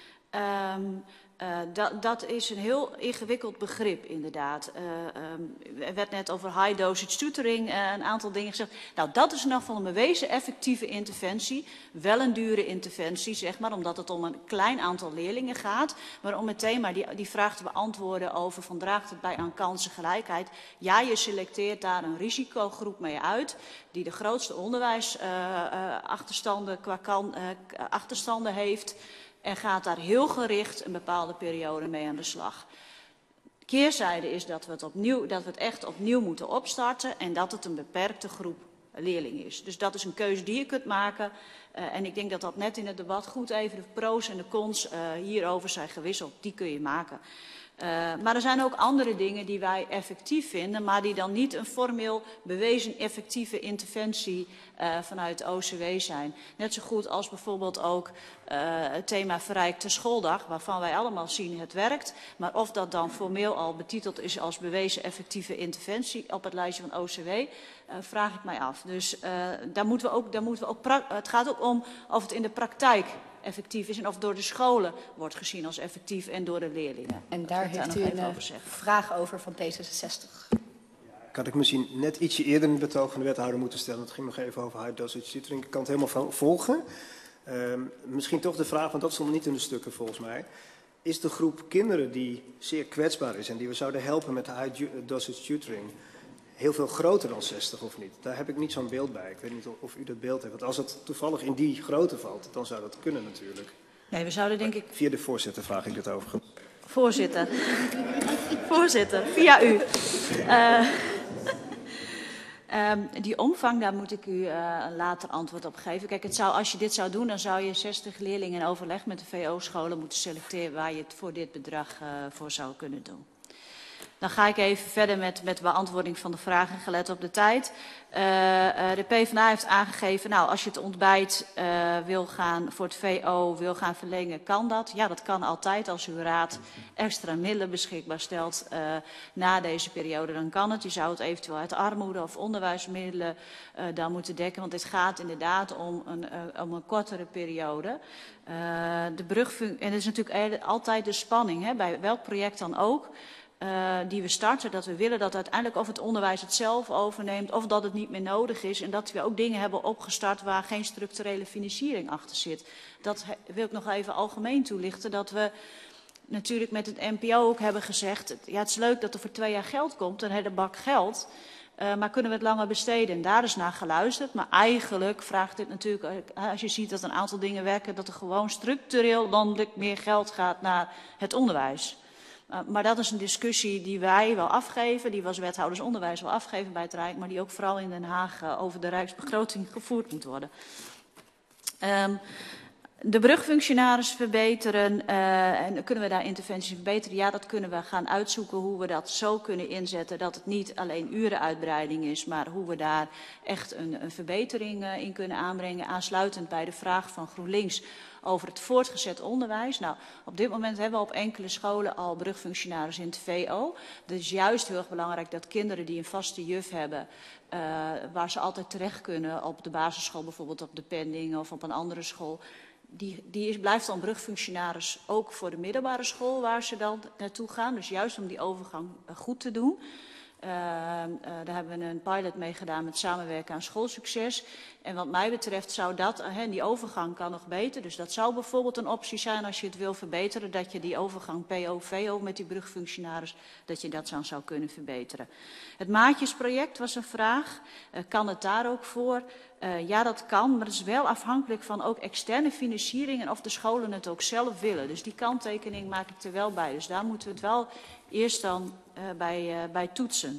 dat is een heel ingewikkeld begrip inderdaad. Er werd net over high dosage tutoring een aantal dingen gezegd. Nou, dat is in ieder geval een bewezen effectieve interventie. Wel een dure interventie, zeg maar, omdat het om een klein aantal leerlingen gaat. Maar om meteen maar die vraag te beantwoorden over van draagt het bij aan kansengelijkheid. Ja, je selecteert daar een risicogroep mee uit die de grootste onderwijsachterstanden achterstanden heeft. En gaat daar heel gericht een bepaalde periode mee aan de slag. Keerzijde is dat we het echt opnieuw moeten opstarten en dat het een beperkte groep leerlingen is. Dus dat is een keuze die je kunt maken. En ik denk dat dat net in het debat goed even de pro's en de cons hierover zijn gewisseld. Die kun je maken. Maar er zijn ook andere dingen die wij effectief vinden, maar die dan niet een formeel bewezen effectieve interventie vanuit de OCW zijn. Net zo goed als bijvoorbeeld ook het thema verrijkte schooldag, waarvan wij allemaal zien het werkt. Maar of dat dan formeel al betiteld is als bewezen effectieve interventie op het lijstje van OCW, vraag ik mij af. Dus daar moeten we ook het gaat ook om of het in de praktijk effectief is en of door de scholen wordt gezien als effectief en door de leerlingen. En daar heeft u een vraag over van D66. Had ik misschien net ietsje eerder een betoog van de wethouder moeten stellen. Het ging nog even over high dosage tutoring. Ik kan het helemaal volgen. Misschien toch de vraag, want dat stond niet in de stukken volgens mij. Is de groep kinderen die zeer kwetsbaar is en die we zouden helpen met high dosage tutoring heel veel groter dan 60 of niet? Daar heb ik niet zo'n beeld bij. Ik weet niet of u dat beeld heeft. Want als het toevallig in die grootte valt, dan zou dat kunnen natuurlijk. Nee, we zouden denk ik... Via de voorzitter vraag ik dit over. Voorzitter. Voorzitter, via u. Die omvang, daar moet ik u een later antwoord op geven. Kijk, als je dit zou doen, dan zou je 60 leerlingen in overleg met de VO-scholen moeten selecteren waar je het voor dit bedrag voor zou kunnen doen. Dan ga ik even verder met beantwoording van de vragen, gelet op de tijd. De PvdA heeft aangegeven, nou, als je het ontbijt wil gaan voor het VO wil gaan verlengen, kan dat? Ja, dat kan altijd. Als uw raad extra middelen beschikbaar stelt na deze periode, dan kan het. Je zou het eventueel uit armoede of onderwijsmiddelen dan moeten dekken, want dit gaat inderdaad om een kortere periode. En dat is natuurlijk altijd de spanning, hè, bij welk project dan ook. Die we starten, dat we willen dat uiteindelijk of het onderwijs het zelf overneemt of dat het niet meer nodig is en dat we ook dingen hebben opgestart waar geen structurele financiering achter zit. Dat wil ik nog even algemeen toelichten, dat we natuurlijk met het NPO ook hebben gezegd, ja, het is leuk dat er voor 2 jaar geld komt, een hele bak geld, maar kunnen we het langer besteden? En daar is naar geluisterd, maar eigenlijk vraagt dit natuurlijk, als je ziet dat een aantal dingen werken, dat er gewoon structureel landelijk meer geld gaat naar het onderwijs. Maar dat is een discussie die wij wel afgeven, die we als wethouders onderwijs wel afgeven bij het Rijk, maar die ook vooral in Den Haag over de Rijksbegroting gevoerd moet worden. De brugfunctionaris verbeteren, en kunnen we daar interventies verbeteren? Ja, dat kunnen we gaan uitzoeken hoe we dat zo kunnen inzetten dat het niet alleen urenuitbreiding is, maar hoe we daar echt een verbetering in kunnen aanbrengen, aansluitend bij de vraag van GroenLinks over het voortgezet onderwijs. Nou, op dit moment hebben we op enkele scholen al brugfunctionaris in het VO. Het is juist heel erg belangrijk dat kinderen die een vaste juf hebben, waar ze altijd terecht kunnen, op de basisschool bijvoorbeeld, op de Pending of op een andere school, blijft dan brugfunctionaris ook voor de middelbare school waar ze dan naartoe gaan. Dus juist om die overgang goed te doen. Daar hebben we een pilot mee gedaan met samenwerken aan schoolsucces. En wat mij betreft zou dat, die overgang kan nog beter. Dus dat zou bijvoorbeeld een optie zijn als je het wil verbeteren. Dat je die overgang PO-VO met die brugfunctionaris, dat je dat zou kunnen verbeteren. Het maatjesproject was een vraag. Kan het daar ook voor? Ja, dat kan, maar het is wel afhankelijk van ook externe financiering en of de scholen het ook zelf willen. Dus die kanttekening maak ik er wel bij. Dus daar moeten we het wel eerst dan bij toetsen.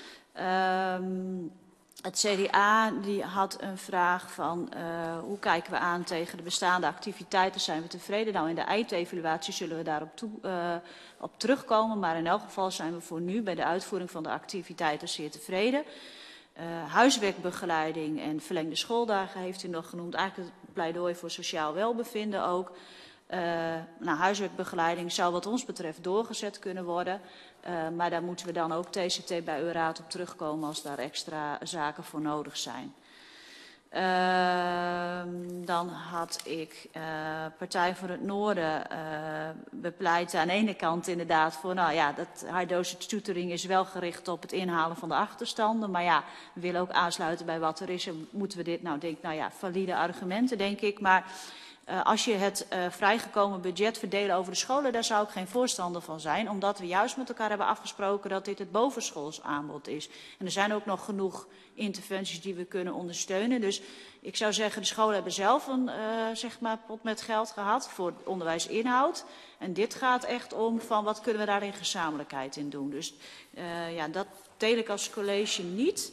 Het CDA die had een vraag van hoe kijken we aan tegen de bestaande activiteiten, zijn we tevreden? Nou, in de eindevaluatie zullen we daarop op terugkomen, maar in elk geval zijn we voor nu bij de uitvoering van de activiteiten zeer tevreden. Huiswerkbegeleiding en verlengde schooldagen heeft u nog genoemd. Eigenlijk het pleidooi voor sociaal welbevinden ook. Huiswerkbegeleiding zou wat ons betreft doorgezet kunnen worden. Maar daar moeten we dan ook TCT bij uw raad op terugkomen als daar extra zaken voor nodig zijn. Dan had ik Partij voor het Noorden bepleit aan de ene kant inderdaad voor, nou ja, dat high dosage tutoring is wel gericht op het inhalen van de achterstanden. Maar ja, we willen ook aansluiten bij wat er is. En moeten we dit nou, valide argumenten, denk ik. Maar als je het vrijgekomen budget verdelen over de scholen, daar zou ik geen voorstander van zijn. Omdat we juist met elkaar hebben afgesproken dat dit het bovenschools-aanbod is. En er zijn ook nog genoeg interventies die we kunnen ondersteunen. Dus ik zou zeggen, de scholen hebben zelf een pot met geld gehad voor onderwijsinhoud. En dit gaat echt om van wat kunnen we daar in gezamenlijkheid in doen. Dus dat deel ik als college niet.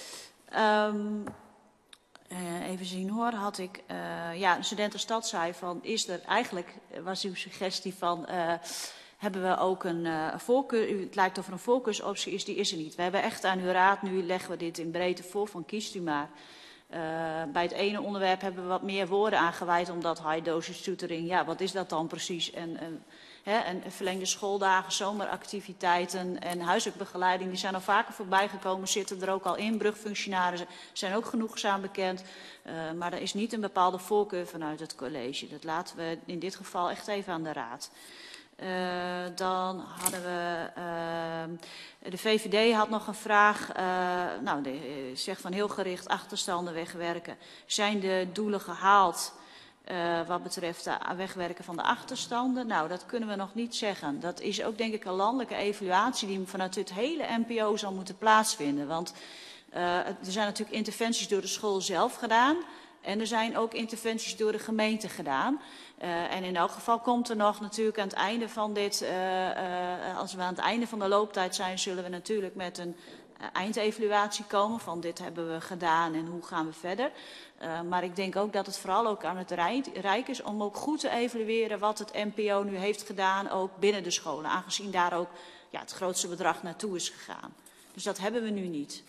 Even zien hoor, had ik, een studentenstad zei van, is er eigenlijk, was uw suggestie van, hebben we ook een voorkeur, het lijkt of er een voorkeursoptie is, die is er niet. We hebben echt aan uw raad, nu leggen we dit in breedte voor, van kiest u maar. Bij het ene onderwerp hebben we wat meer woorden aangeweid, omdat high dosage tutoring, ja, wat is dat dan precies? En verlengde schooldagen, zomeractiviteiten en huiswerkbegeleiding, die zijn al vaker voorbij gekomen, zitten er ook al in. Brugfunctionarissen zijn ook genoegzaam bekend. Maar er is niet een bepaalde voorkeur vanuit het college. Dat laten we in dit geval echt even aan de raad. Dan hadden we, de VVD had nog een vraag, zegt van heel gericht achterstanden wegwerken. Zijn de doelen gehaald wat betreft het wegwerken van de achterstanden? Nou, dat kunnen we nog niet zeggen. Dat is ook denk ik een landelijke evaluatie die vanuit het hele NPO zal moeten plaatsvinden. Want er zijn natuurlijk interventies door de school zelf gedaan. En er zijn ook interventies door de gemeente gedaan. En in elk geval komt er nog natuurlijk aan het einde van dit, als we aan het einde van de looptijd zijn, zullen we natuurlijk met een eindevaluatie komen van dit hebben we gedaan en hoe gaan we verder. Maar ik denk ook dat het vooral ook aan het Rijk is om ook goed te evalueren wat het NPO nu heeft gedaan, ook binnen de scholen. Aangezien daar ook het grootste bedrag naartoe is gegaan. Dus dat hebben we nu niet.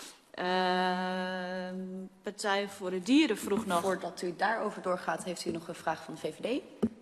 Partij voor de Dieren vroeg nog. Voordat u daarover doorgaat, heeft u nog een vraag van de VVD?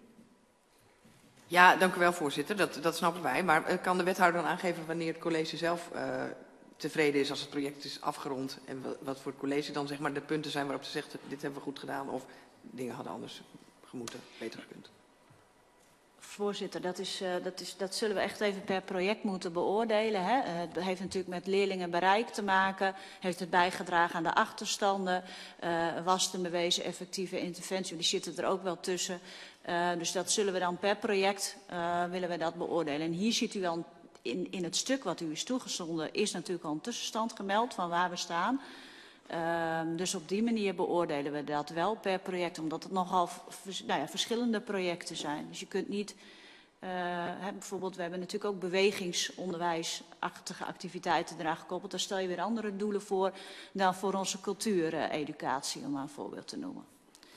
Ja, dank u wel, voorzitter. Dat snappen wij. Maar kan de wethouder dan aangeven wanneer het college zelf tevreden is als het project is afgerond? En wat voor het college dan zeg maar de punten zijn waarop ze zegt, dit hebben we goed gedaan of dingen hadden anders gemoeten, beter gekund? Voorzitter, dat zullen we echt even per project moeten beoordelen. Hè. Het heeft natuurlijk met leerlingenbereik te maken. Heeft het bijgedragen aan de achterstanden? Was het een bewezen effectieve interventie? Die zitten er ook wel tussen. Dus dat zullen we dan per project willen we dat beoordelen. En hier ziet u al in het stuk wat u is toegezonden, is natuurlijk al een tussenstand gemeld van waar we staan. Dus op die manier beoordelen we dat wel per project, omdat het nogal verschillende projecten zijn. Dus je kunt niet, bijvoorbeeld we hebben natuurlijk ook bewegingsonderwijsachtige activiteiten eraan gekoppeld. Daar stel je weer andere doelen voor dan voor onze cultuureducatie, om maar een voorbeeld te noemen.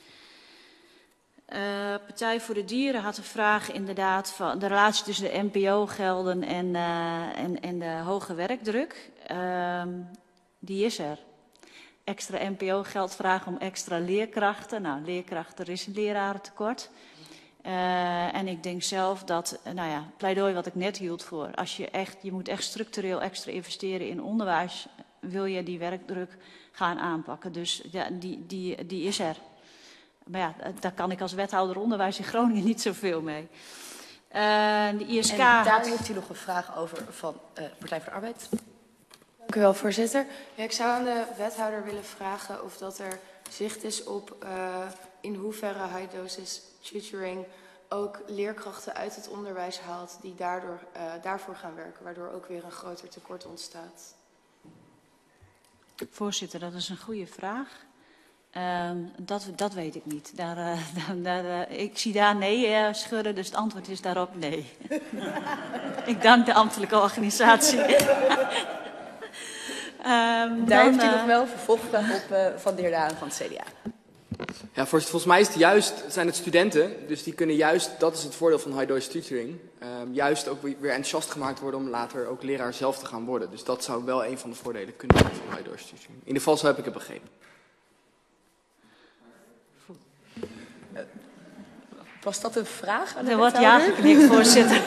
Partij voor de Dieren had een vraag inderdaad van de relatie tussen de NPO-gelden en de hoge werkdruk. Die is er. Extra NPO-geld vragen om extra leerkrachten. Nou, leerkrachten, er is een lerarentekort. En ik denk zelf dat, pleidooi wat ik net hield voor, als je moet echt structureel extra investeren in onderwijs, wil je die werkdruk gaan aanpakken. Dus ja, die is er. Maar ja, daar kan ik als wethouder onderwijs in Groningen niet zoveel mee. De ISK... En daar heeft u nog een vraag over van Partij voor de Arbeid. Dank u wel, voorzitter. Ja, ik zou aan de wethouder willen vragen of dat er zicht is op in hoeverre high dosage tutoring ook leerkrachten uit het onderwijs haalt die daarvoor gaan werken, waardoor ook weer een groter tekort ontstaat. Voorzitter, dat is een goede vraag. Dat weet ik niet. Ik zie daar nee schudden, dus het antwoord is daarop nee. Ik dank de ambtelijke organisatie. Daar heeft u nog wel een vervolgvraag op van de heer Daan van het CDA. Ja, volgens mij zijn het studenten, dus die kunnen juist, dat is het voordeel van high dose tutoring, juist ook weer enthousiast gemaakt worden om later ook leraar zelf te gaan worden. Dus dat zou wel een van de voordelen kunnen zijn van high dose tutoring. In ieder geval zo heb ik het begrepen. Was dat een vraag aan de Er wordt wethouder? ja geknikt, voorzitter.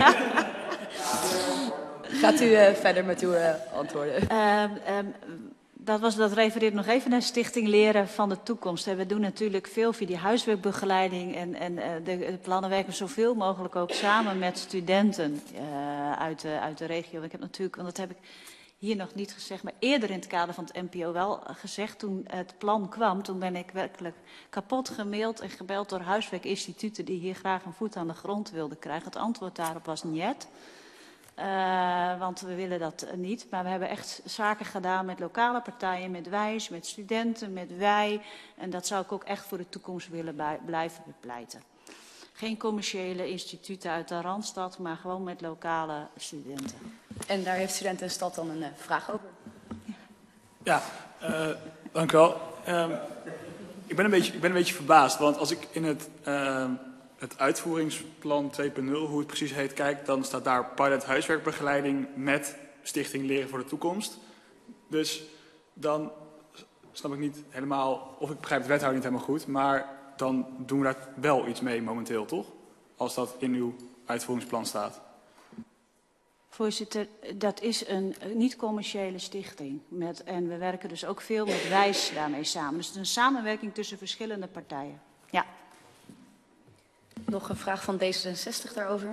Gaat u verder met uw antwoorden? Dat refereert nog even naar Stichting Leren van de Toekomst. We doen natuurlijk veel via die huiswerkbegeleiding en de plannen werken zoveel mogelijk ook samen met studenten uit de regio. Ik heb natuurlijk, want dat heb ik hier nog niet gezegd, maar eerder in het kader van het NPO wel gezegd. Toen het plan kwam, toen ben ik werkelijk kapot gemaild en gebeld door huiswerkinstituten die hier graag een voet aan de grond wilden krijgen. Het antwoord daarop was niet. Want we willen dat niet. Maar we hebben echt zaken gedaan met lokale partijen, met WIJS, met studenten, met wij. En dat zou ik ook echt voor de toekomst willen blijven bepleiten. Geen commerciële instituten uit de Randstad, maar gewoon met lokale studenten. En daar heeft Studenten en Stad dan een vraag over. Ja, dank u wel. Ik ben een beetje verbaasd, want als ik in het uitvoeringsplan 2.0, hoe het precies heet, kijk, dan staat daar pilot huiswerkbegeleiding met Stichting Leren voor de Toekomst. Dus dan snap ik niet helemaal, of ik begrijp het wethouder niet helemaal goed, maar dan doen we daar wel iets mee momenteel, toch? Als dat in uw uitvoeringsplan staat. Voorzitter, dat is een niet-commerciële stichting. En we werken dus ook veel met WIJS daarmee samen. Dus het is een samenwerking tussen verschillende partijen. Ja. Nog een vraag van D66 daarover.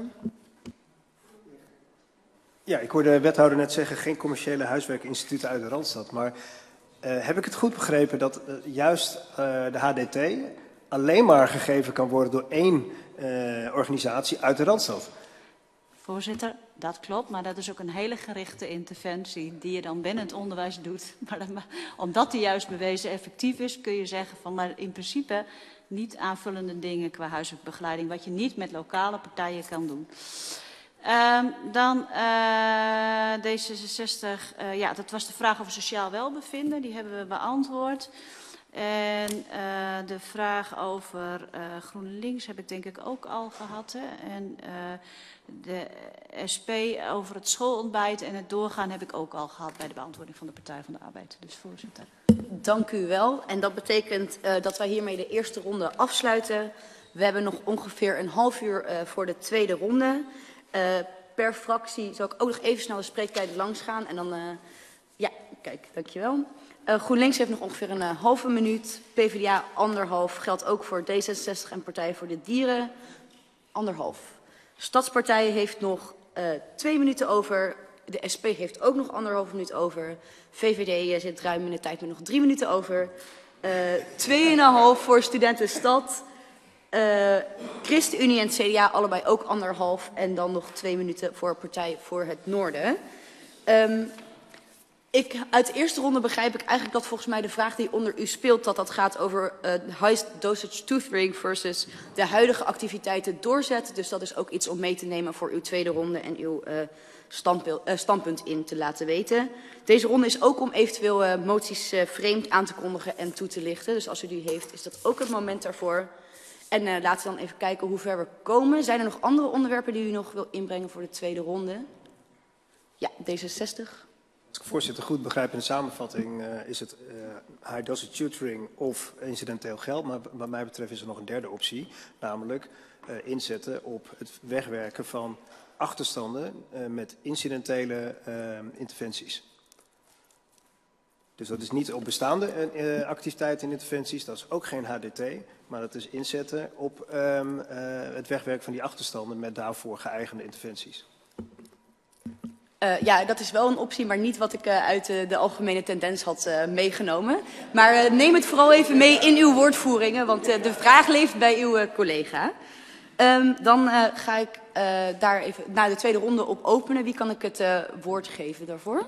Ja, ik hoorde de wethouder net zeggen, geen commerciële huiswerkinstituten uit de Randstad. Maar heb ik het goed begrepen dat juist de HDT alleen maar gegeven kan worden door één organisatie uit de Randstad? Voorzitter, dat klopt, maar dat is ook een hele gerichte interventie die je dan binnen het onderwijs doet. Maar omdat die juist bewezen effectief is, kun je zeggen van maar in principe niet aanvullende dingen qua huiswerkbegeleiding, wat je niet met lokale partijen kan doen. Dan D66, ja, dat was de vraag over sociaal welbevinden, die hebben we beantwoord. En de vraag over GroenLinks heb ik denk ik ook al gehad. Hè? En de SP over het schoolontbijt en het doorgaan heb ik ook al gehad bij de beantwoording van de Partij van de Arbeid. Dus voorzitter. Dank u wel. En dat betekent dat wij hiermee de eerste ronde afsluiten. We hebben nog ongeveer een half uur voor de tweede ronde. Per fractie zal ik ook nog even snel de spreektijd langs gaan. En dan, ja, kijk, dankjewel. GroenLinks heeft nog ongeveer een halve minuut. PvdA 1,5. Geldt ook voor D66 en Partij voor de Dieren. 1,5. Stadspartij heeft nog 2 minuten over. De SP heeft ook nog 1,5 minuut over. VVD zit ruim in de tijd met nog 3 minuten over. 2,5 voor Studenten Stad. ChristenUnie en het CDA allebei ook 1,5. En dan nog 2 minuten voor Partij voor het Noorden. Uit de eerste ronde begrijp ik eigenlijk dat volgens mij de vraag die onder u speelt, dat gaat over high dosage tutoring versus de huidige activiteiten doorzetten. Dus dat is ook iets om mee te nemen voor uw tweede ronde en uw standpunt in te laten weten. Deze ronde is ook om eventueel moties vreemd aan te kondigen en toe te lichten. Dus als u die heeft, is dat ook het moment daarvoor. En laten we dan even kijken hoe ver we komen. Zijn er nog andere onderwerpen die u nog wil inbrengen voor de tweede ronde? Ja, D66. Als ik voorzitter goed begrijp in de samenvatting is het high dosage tutoring of incidenteel geld. Maar wat mij betreft is er nog een derde optie, namelijk inzetten op het wegwerken van achterstanden met incidentele interventies. Dus dat is niet op bestaande activiteiten en interventies, dat is ook geen HDT, maar dat is inzetten op het wegwerken van die achterstanden met daarvoor geëigende interventies. Ja, dat is wel een optie, maar niet wat ik uit de algemene tendens had meegenomen. Maar neem het vooral even mee in uw woordvoeringen, want de vraag leeft bij uw collega. Dan ga ik daar even naar de tweede ronde op openen. Wie kan ik het woord geven daarvoor?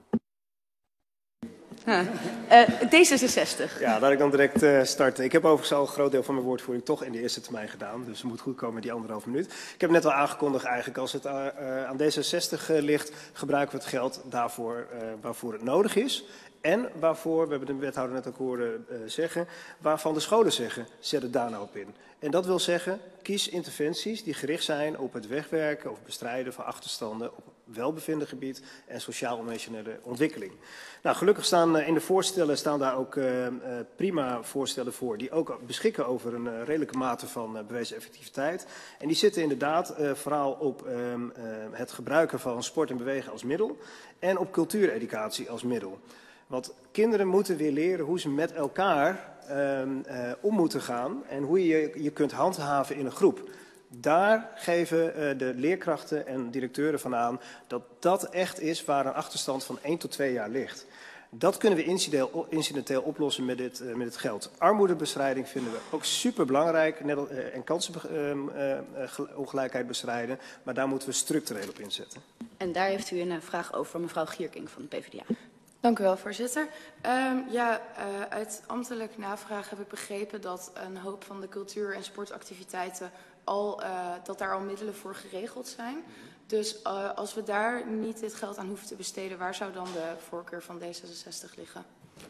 D66. Ja, laat ik dan direct starten. Ik heb overigens al een groot deel van mijn woordvoering toch in de eerste termijn gedaan. Dus het moet goed komen met die 1,5 minuut. Ik heb net al aangekondigd eigenlijk, als het aan D66 ligt, gebruiken we het geld daarvoor waarvoor het nodig is. En waarvoor, we hebben de wethouder net ook horen zeggen, waarvan de scholen zeggen, zet het daar nou op in. En dat wil zeggen, kies interventies die gericht zijn op het wegwerken of bestrijden van achterstanden op welbevindengebied en sociaal-emotionele ontwikkeling. Nou, gelukkig staan in de voorstellen daar ook prima voorstellen voor die ook beschikken over een redelijke mate van bewezen effectiviteit. En die zitten inderdaad vooral op het gebruiken van sport en bewegen als middel en op cultuureducatie als middel. Want kinderen moeten weer leren hoe ze met elkaar om moeten gaan en hoe je je kunt handhaven in een groep. Daar geven de leerkrachten en directeuren van aan dat dat echt is waar een achterstand van 1 tot 2 jaar ligt. Dat kunnen we incidenteel oplossen met dit geld. Armoedebestrijding vinden we ook superbelangrijk en kansenongelijkheid bestrijden, maar daar moeten we structureel op inzetten. En daar heeft u een vraag over van mevrouw Gierking van de PvdA. Dank u wel, voorzitter. Uit ambtelijk navraag heb ik begrepen dat een hoop van de cultuur- en sportactiviteiten dat daar al middelen voor geregeld zijn. Dus als we daar niet dit geld aan hoeven te besteden, waar zou dan de voorkeur van D66 liggen?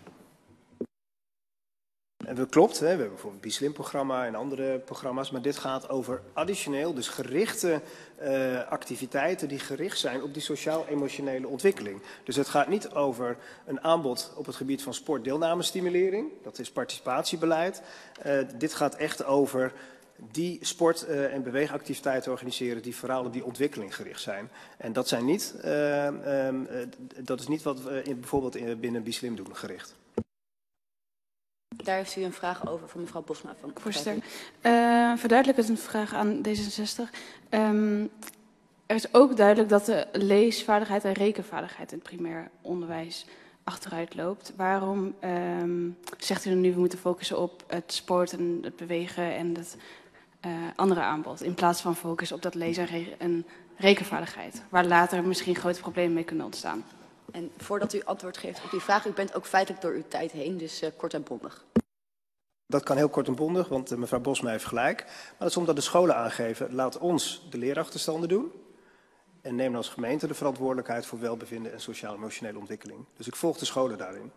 En dat klopt, hè. We hebben bijvoorbeeld het BeSlim-programma en andere programma's, maar dit gaat over additioneel, dus gerichte activiteiten die gericht zijn op die sociaal-emotionele ontwikkeling. Dus het gaat niet over een aanbod op het gebied van sportdeelnamestimulering, dat is participatiebeleid. Dit gaat echt over die sport- en beweegactiviteiten organiseren die vooral op die ontwikkeling gericht zijn. En dat zijn niet, dat is niet wat we bijvoorbeeld binnen BeSlim doen gericht. Daar heeft u een vraag over van mevrouw Bosma van. Voorzitter, verduidelijkend een vraag aan D66. Er is ook duidelijk dat de leesvaardigheid en rekenvaardigheid in het primair onderwijs achteruit loopt. Waarom zegt u dan nu we moeten focussen op het sport en het bewegen en het andere aanbod, in plaats van focus op dat lezen en rekenvaardigheid, waar later misschien grote problemen mee kunnen ontstaan? En voordat u antwoord geeft op die vraag, u bent ook feitelijk door uw tijd heen, dus kort en bondig. Dat kan heel kort en bondig, want mevrouw Bosma heeft gelijk. Maar dat is omdat de scholen aangeven, laat ons de leerachterstanden doen. En neem als gemeente de verantwoordelijkheid voor welbevinden en sociaal-emotionele ontwikkeling. Dus ik volg de scholen daarin.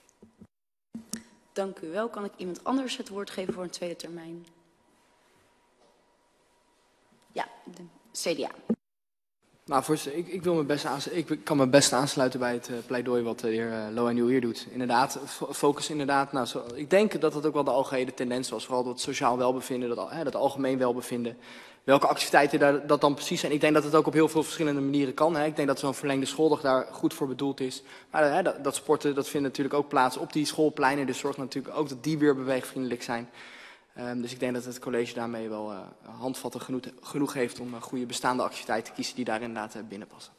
Dank u wel. Kan ik iemand anders het woord geven voor een tweede termijn? Ja, de CDA. Nou, voorzitter, ik kan me best aansluiten bij het pleidooi wat de heer Lohaniel hier doet. Inderdaad, focus inderdaad. Nou, ik denk dat dat ook wel de algehele tendens was. Vooral dat sociaal welbevinden, dat algemeen welbevinden. Welke activiteiten dat dan precies zijn. Ik denk dat het ook op heel veel verschillende manieren kan. Hè. Ik denk dat zo'n verlengde schooldag daar goed voor bedoeld is. Maar dat sporten, dat vindt natuurlijk ook plaats op die schoolpleinen. Dus zorg natuurlijk ook dat die weer beweegvriendelijk zijn. Dus ik denk dat het college daarmee wel handvatten genoeg heeft om goede bestaande activiteiten te kiezen die daar inderdaad binnenpassen.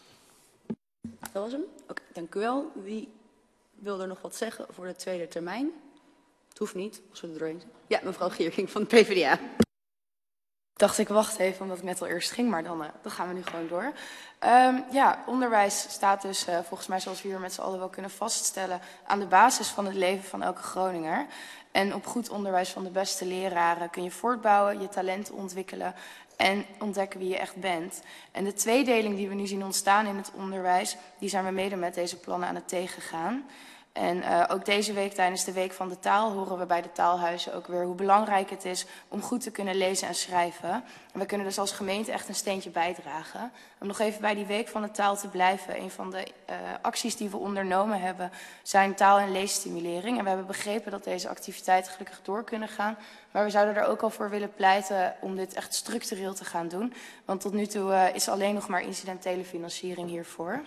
Dat was hem. Oké, dank u wel. Wie wil er nog wat zeggen voor de tweede termijn? Het hoeft niet, als we er doorheen zijn. Ja, mevrouw Gierking van de PvdA. Dacht ik, wacht even, omdat ik net al eerst ging, maar dan gaan we nu gewoon door. Onderwijs staat dus volgens mij, zoals we hier met z'n allen wel kunnen vaststellen, aan de basis van het leven van elke Groninger. En op goed onderwijs van de beste leraren kun je voortbouwen, je talenten ontwikkelen en ontdekken wie je echt bent. En de tweedeling die we nu zien ontstaan in het onderwijs, die zijn we mede met deze plannen aan het tegengaan. En ook deze week tijdens de Week van de Taal horen we bij de taalhuizen ook weer hoe belangrijk het is om goed te kunnen lezen en schrijven. En we kunnen dus als gemeente echt een steentje bijdragen. Om nog even bij die Week van de Taal te blijven. Een van de acties die we ondernomen hebben zijn taal- en leesstimulering. En we hebben begrepen dat deze activiteiten gelukkig door kunnen gaan. Maar we zouden er ook al voor willen pleiten om dit echt structureel te gaan doen. Want tot nu toe is alleen nog maar incidentele financiering hiervoor.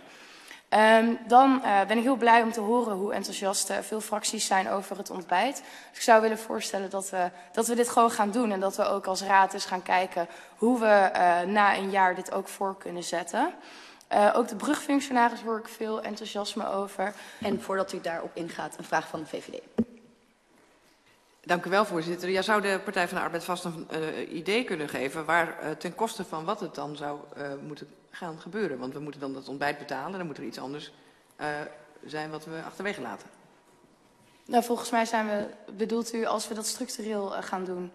Dan ben ik heel blij om te horen hoe enthousiast veel fracties zijn over het ontbijt. Dus ik zou willen voorstellen dat we dit gewoon gaan doen. En dat we ook als raad eens gaan kijken hoe we na een jaar dit ook voor kunnen zetten. Ook de brugfunctionaris hoor ik veel enthousiasme over. En voordat u daarop ingaat, een vraag van de VVD. Dank u wel, voorzitter. Ja, zou de Partij van de Arbeid vast een idee kunnen geven waar ten koste van wat het dan zou moeten gaan gebeuren? Want we moeten dan dat ontbijt betalen, dan moet er iets anders zijn wat we achterwege laten. Nou, volgens mij bedoelt u als we dat structureel gaan doen.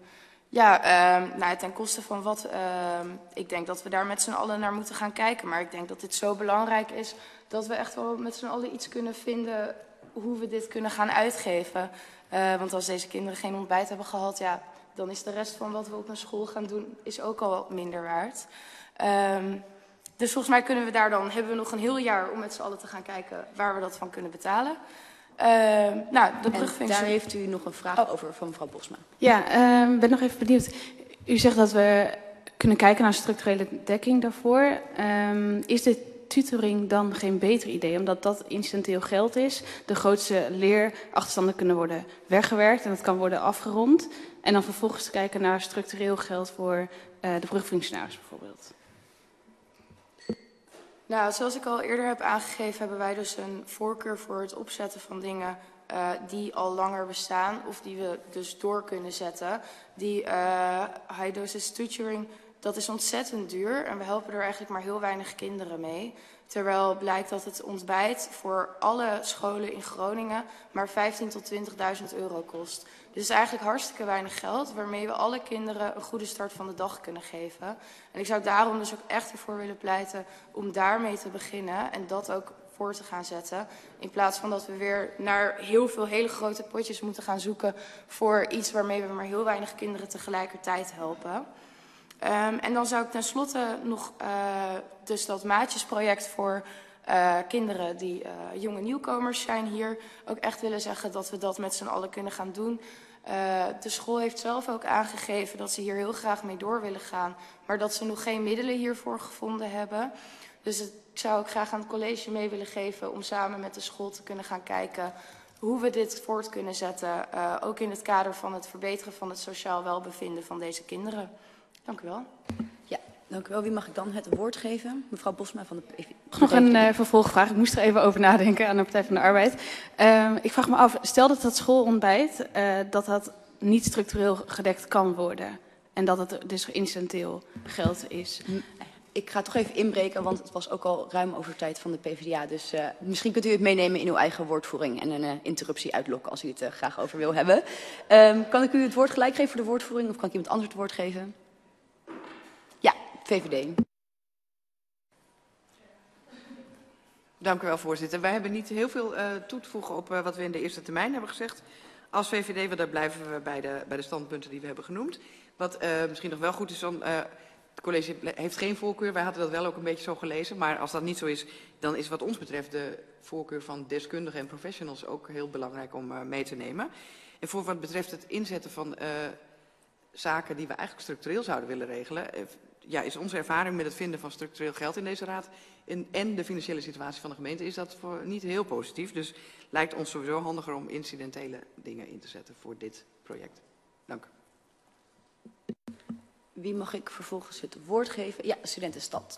Ja, ten koste van wat? Ik denk dat we daar met z'n allen naar moeten gaan kijken. Maar ik denk dat dit zo belangrijk is dat we echt wel met z'n allen iets kunnen vinden hoe we dit kunnen gaan uitgeven. Want als deze kinderen geen ontbijt hebben gehad, ja, dan is de rest van wat we op een school gaan doen is ook al minder waard. Dus volgens mij hebben we nog een heel jaar om met z'n allen te gaan kijken waar we dat van kunnen betalen. De brugfunctie. Daar heeft u nog een vraag over van mevrouw Bosma. Ja, ik ben nog even benieuwd. U zegt dat we kunnen kijken naar structurele dekking daarvoor. Is de tutoring dan geen beter idee? Omdat dat incidenteel geld is. De grootste leerachterstanden kunnen worden weggewerkt en dat kan worden afgerond. En dan vervolgens te kijken naar structureel geld voor de brugfunctionaris bijvoorbeeld. Nou, zoals ik al eerder heb aangegeven, hebben wij dus een voorkeur voor het opzetten van dingen die al langer bestaan of die we dus door kunnen zetten. Die high dosage tutoring, dat is ontzettend duur en we helpen er eigenlijk maar heel weinig kinderen mee. Terwijl blijkt dat het ontbijt voor alle scholen in Groningen maar 15.000 tot 20.000 euro kost. Dus het is eigenlijk hartstikke weinig geld waarmee we alle kinderen een goede start van de dag kunnen geven. En ik zou daarom dus ook echt ervoor willen pleiten om daarmee te beginnen en dat ook voor te gaan zetten. In plaats van dat we weer naar heel veel hele grote potjes moeten gaan zoeken voor iets waarmee we maar heel weinig kinderen tegelijkertijd helpen. En dan zou ik tenslotte nog dus dat maatjesproject voor kinderen die jonge nieuwkomers zijn hier ook echt willen zeggen dat we dat met z'n allen kunnen gaan doen. De school heeft zelf ook aangegeven dat ze hier heel graag mee door willen gaan, maar dat ze nog geen middelen hiervoor gevonden hebben. Dus ik zou ook graag aan het college mee willen geven om samen met de school te kunnen gaan kijken hoe we dit voort kunnen zetten. Ook in het kader van het verbeteren van het sociaal welbevinden van deze kinderen. Dank u wel. Ja, dank u wel. Wie mag ik dan het woord geven? Mevrouw Bosma van de PVV. Nog een vervolgvraag. Ik moest er even over nadenken aan de Partij van de Arbeid. Ik vraag me af, stel dat dat schoolontbijt dat niet structureel gedekt kan worden. En dat het dus incidenteel geld is. Ik ga toch even inbreken, want het was ook al ruim over tijd van de PvdA. Dus misschien kunt u het meenemen in uw eigen woordvoering en een interruptie uitlokken als u het graag over wil hebben. Kan ik u het woord gelijk geven voor de woordvoering of kan ik iemand anders het woord geven? Ja, VVD. Dank u wel, voorzitter. Wij hebben niet heel veel toe te voegen op wat we in de eerste termijn hebben gezegd. Als VVD, want daar blijven we bij de standpunten die we hebben genoemd. Wat misschien nog wel goed is om... Het college heeft geen voorkeur, wij hadden dat wel ook een beetje zo gelezen. Maar als dat niet zo is, dan is wat ons betreft de voorkeur van deskundigen en professionals ook heel belangrijk om mee te nemen. En voor wat betreft het inzetten van zaken die we eigenlijk structureel zouden willen regelen, is onze ervaring met het vinden van structureel geld in deze raad en de financiële situatie van de gemeente is dat niet heel positief. Dus lijkt ons sowieso handiger om incidentele dingen in te zetten voor dit project. Dank u. Wie mag ik vervolgens het woord geven? Ja, Studentenstad.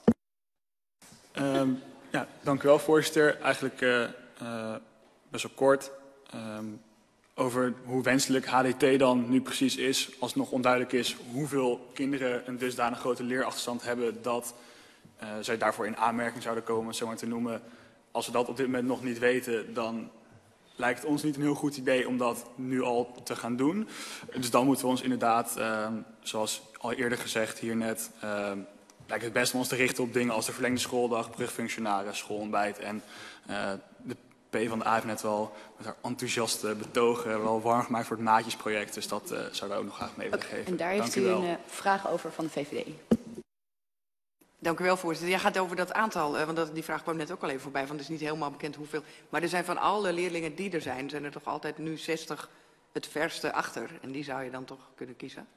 Dank u wel, voorzitter. Eigenlijk best wel kort over hoe wenselijk HDT dan nu precies is. Als het nog onduidelijk is hoeveel kinderen een dusdanig grote leerachterstand hebben dat zij daarvoor in aanmerking zouden komen, zo maar te noemen. Als we dat op dit moment nog niet weten, dan lijkt het ons niet een heel goed idee om dat nu al te gaan doen. Dus dan moeten we ons inderdaad, zoals al eerder gezegd hier net, lijkt het best om ons te richten op dingen als de verlengde schooldag, brugfunctionaris, schoolontbijt en de PvdA heeft net wel met haar enthousiaste betogen wel warm gemaakt voor het maatjesproject. Dus dat zouden we ook nog graag mee willen geven. En daar heeft u een vraag over van de VVD. Dank u wel, voorzitter. Ja, gaat over dat aantal, want die vraag kwam net ook al even voorbij, want het is niet helemaal bekend hoeveel. Maar er zijn van alle leerlingen die er zijn er toch altijd nu 60 het verste achter. En die zou je dan toch kunnen kiezen?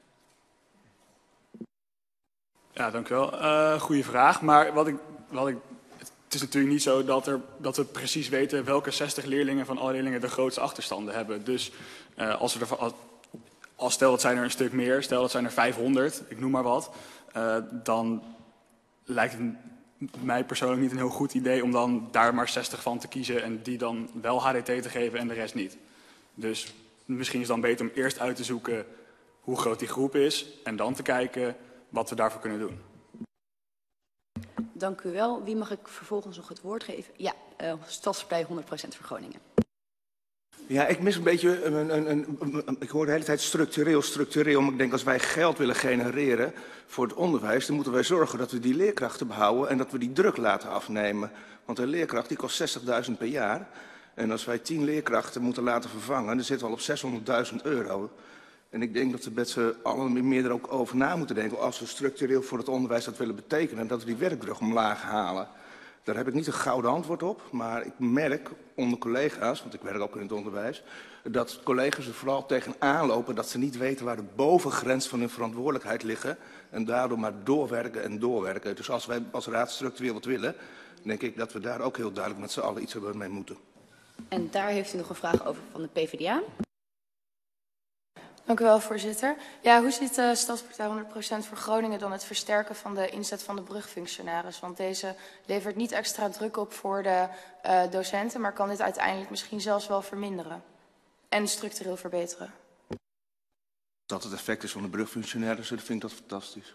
Ja, dank u wel. Goeie vraag. Maar het is natuurlijk niet zo dat we precies weten welke 60 leerlingen van alle leerlingen de grootste achterstanden hebben. Dus stel dat zijn er een stuk meer, stel dat zijn er 500, ik noem maar wat, dan lijkt het mij persoonlijk niet een heel goed idee om dan daar maar 60 van te kiezen en die dan wel HDT te geven en de rest niet. Dus misschien is het dan beter om eerst uit te zoeken hoe groot die groep is en dan te kijken wat we daarvoor kunnen doen. Dank u wel. Wie mag ik vervolgens nog het woord geven? Ja, Stadspartij 100% voor Groningen. Ja, ik mis een beetje, ik hoor de hele tijd structureel. Maar ik denk als wij geld willen genereren voor het onderwijs, dan moeten wij zorgen dat we die leerkrachten behouden en dat we die druk laten afnemen. Want een leerkracht die kost 60.000 per jaar. En als wij 10 leerkrachten moeten laten vervangen, dan zitten we al op €600.000. En ik denk dat we met z'n allen meer er ook over na moeten denken. Als we structureel voor het onderwijs dat willen betekenen, dat we die werkdruk omlaag halen. Daar heb ik niet een gouden antwoord op, maar ik merk onder collega's, want ik werk ook in het onderwijs, dat collega's er vooral tegenaan lopen dat ze niet weten waar de bovengrens van hun verantwoordelijkheid liggen. En daardoor maar doorwerken en doorwerken. Dus als wij als raad structureel wat willen, denk ik dat we daar ook heel duidelijk met z'n allen iets mee moeten. En daar heeft u nog een vraag over van de PvdA. Dank u wel, voorzitter. Ja, hoe ziet de Stadspartij 100% voor Groningen dan het versterken van de inzet van de brugfunctionaris? Want deze levert niet extra druk op voor de docenten, maar kan dit uiteindelijk misschien zelfs wel verminderen en structureel verbeteren. Dat het effect is van de brugfunctionarissen, dan vind ik dat fantastisch.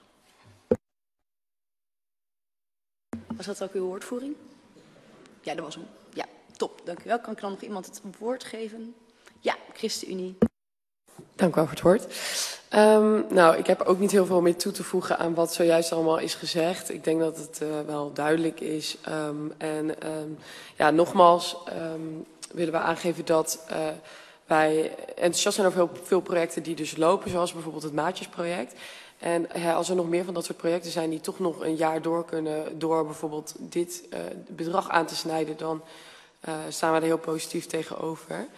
Was dat ook uw woordvoering? Ja, dat was hem. Ja, top. Dank u wel. Kan ik dan nog iemand het woord geven? Ja, ChristenUnie. Dank u wel voor het woord. Nou, ik heb ook niet heel veel meer toe te voegen aan wat zojuist allemaal is gezegd. Ik denk dat het wel duidelijk is. Ja, nogmaals willen we aangeven dat wij enthousiast zijn over heel veel projecten die dus lopen, zoals bijvoorbeeld het Maatjesproject. En als er nog meer van dat soort projecten zijn die toch nog een jaar door kunnen, door bijvoorbeeld dit bedrag aan te snijden, dan staan we er heel positief tegenover.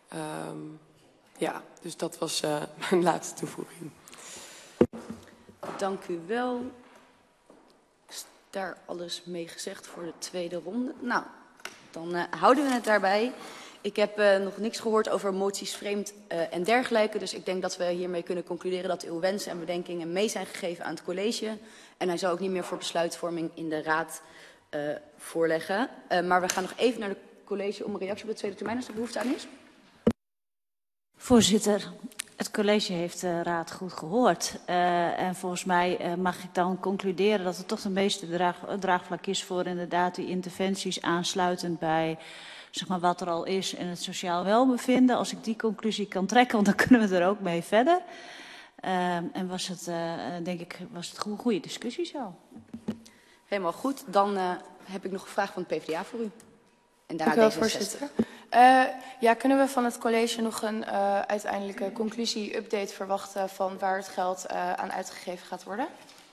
Ja, dus dat was mijn laatste toevoeging. Dank u wel. Is daar alles mee gezegd voor de tweede ronde? Nou, dan houden we het daarbij. Ik heb nog niks gehoord over moties vreemd en dergelijke. Dus ik denk dat we hiermee kunnen concluderen dat uw wensen en bedenkingen mee zijn gegeven aan het college. En hij zal ook niet meer voor besluitvorming in de raad voorleggen. Maar we gaan nog even naar het college om een reactie op de tweede termijn als er behoefte aan is. Voorzitter, het college heeft de raad goed gehoord. En volgens mij mag ik dan concluderen dat het toch de meeste draagvlak is voor inderdaad die interventies aansluitend bij zeg maar, wat er al is in het sociaal welbevinden. Als ik die conclusie kan trekken, want dan kunnen we er ook mee verder. En was het, denk ik, een goede discussie zo. Helemaal goed. Dan heb ik nog een vraag van het PvdA voor u. En daarna Dank u wel, D66. voorzitter. Ja, kunnen we van het college nog een uiteindelijke conclusie-update verwachten van waar het geld aan uitgegeven gaat worden?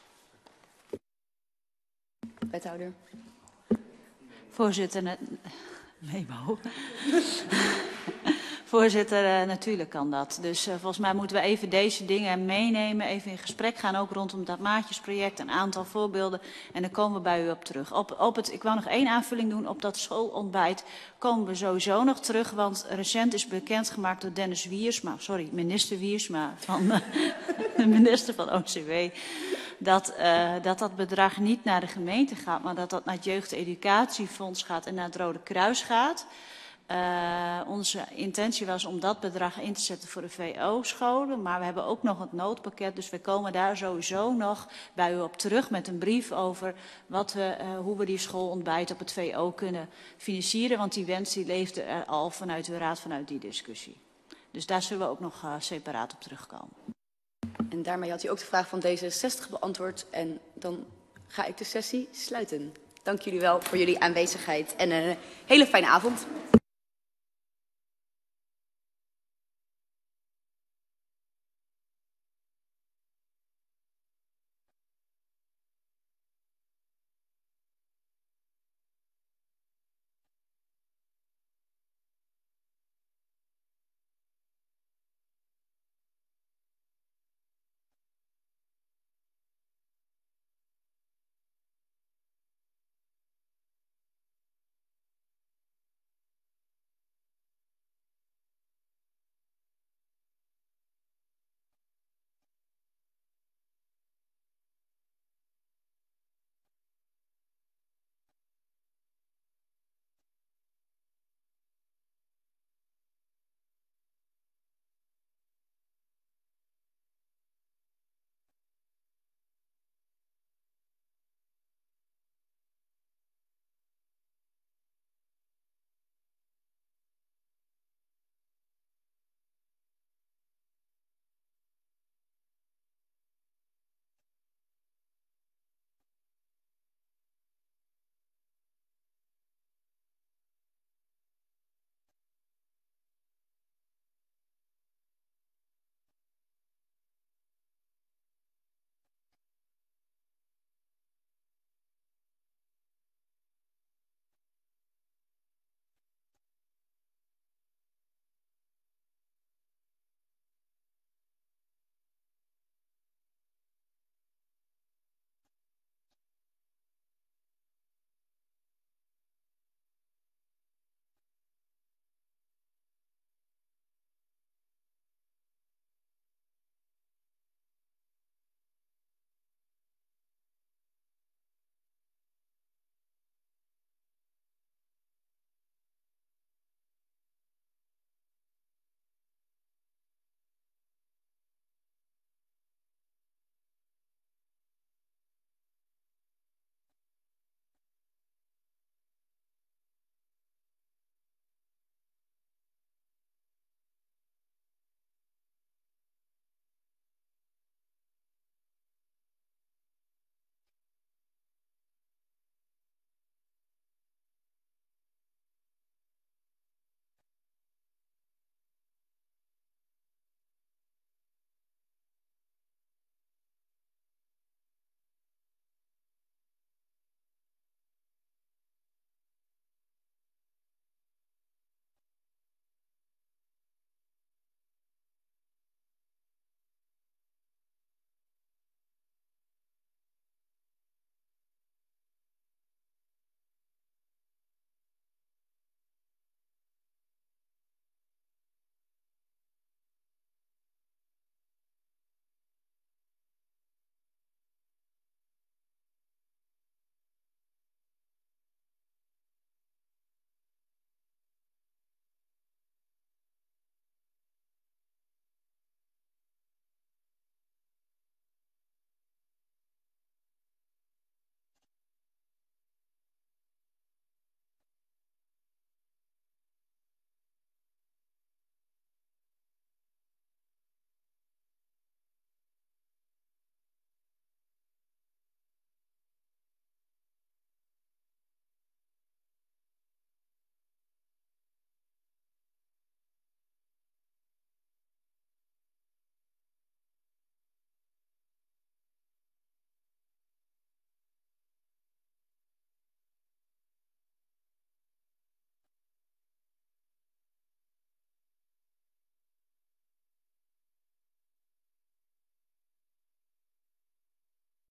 Wethouder. Voorzitter, memo. Voorzitter, natuurlijk kan dat. Dus volgens mij moeten we even deze dingen meenemen, even in gesprek gaan, ook rondom dat Maatjesproject, een aantal voorbeelden. En dan komen we bij u op terug. Ik wou nog één aanvulling doen op dat schoolontbijt. Komen we sowieso nog terug, want recent is bekendgemaakt door Dennis Wiersma, minister Wiersma, van de minister van OCW, dat bedrag niet naar de gemeente gaat, maar dat naar het Jeugdeducatiefonds gaat en naar het Rode Kruis gaat. Onze intentie was om dat bedrag in te zetten voor de VO-scholen, maar we hebben ook nog het noodpakket, dus we komen daar sowieso nog bij u op terug met een brief over hoe we die schoolontbijt op het VO kunnen financieren, want die wens die leefde er al vanuit de raad, vanuit die discussie. Dus daar zullen we ook nog separaat op terugkomen. En daarmee had u ook de vraag van D66 beantwoord en dan ga ik de sessie sluiten. Dank jullie wel voor jullie aanwezigheid en een hele fijne avond.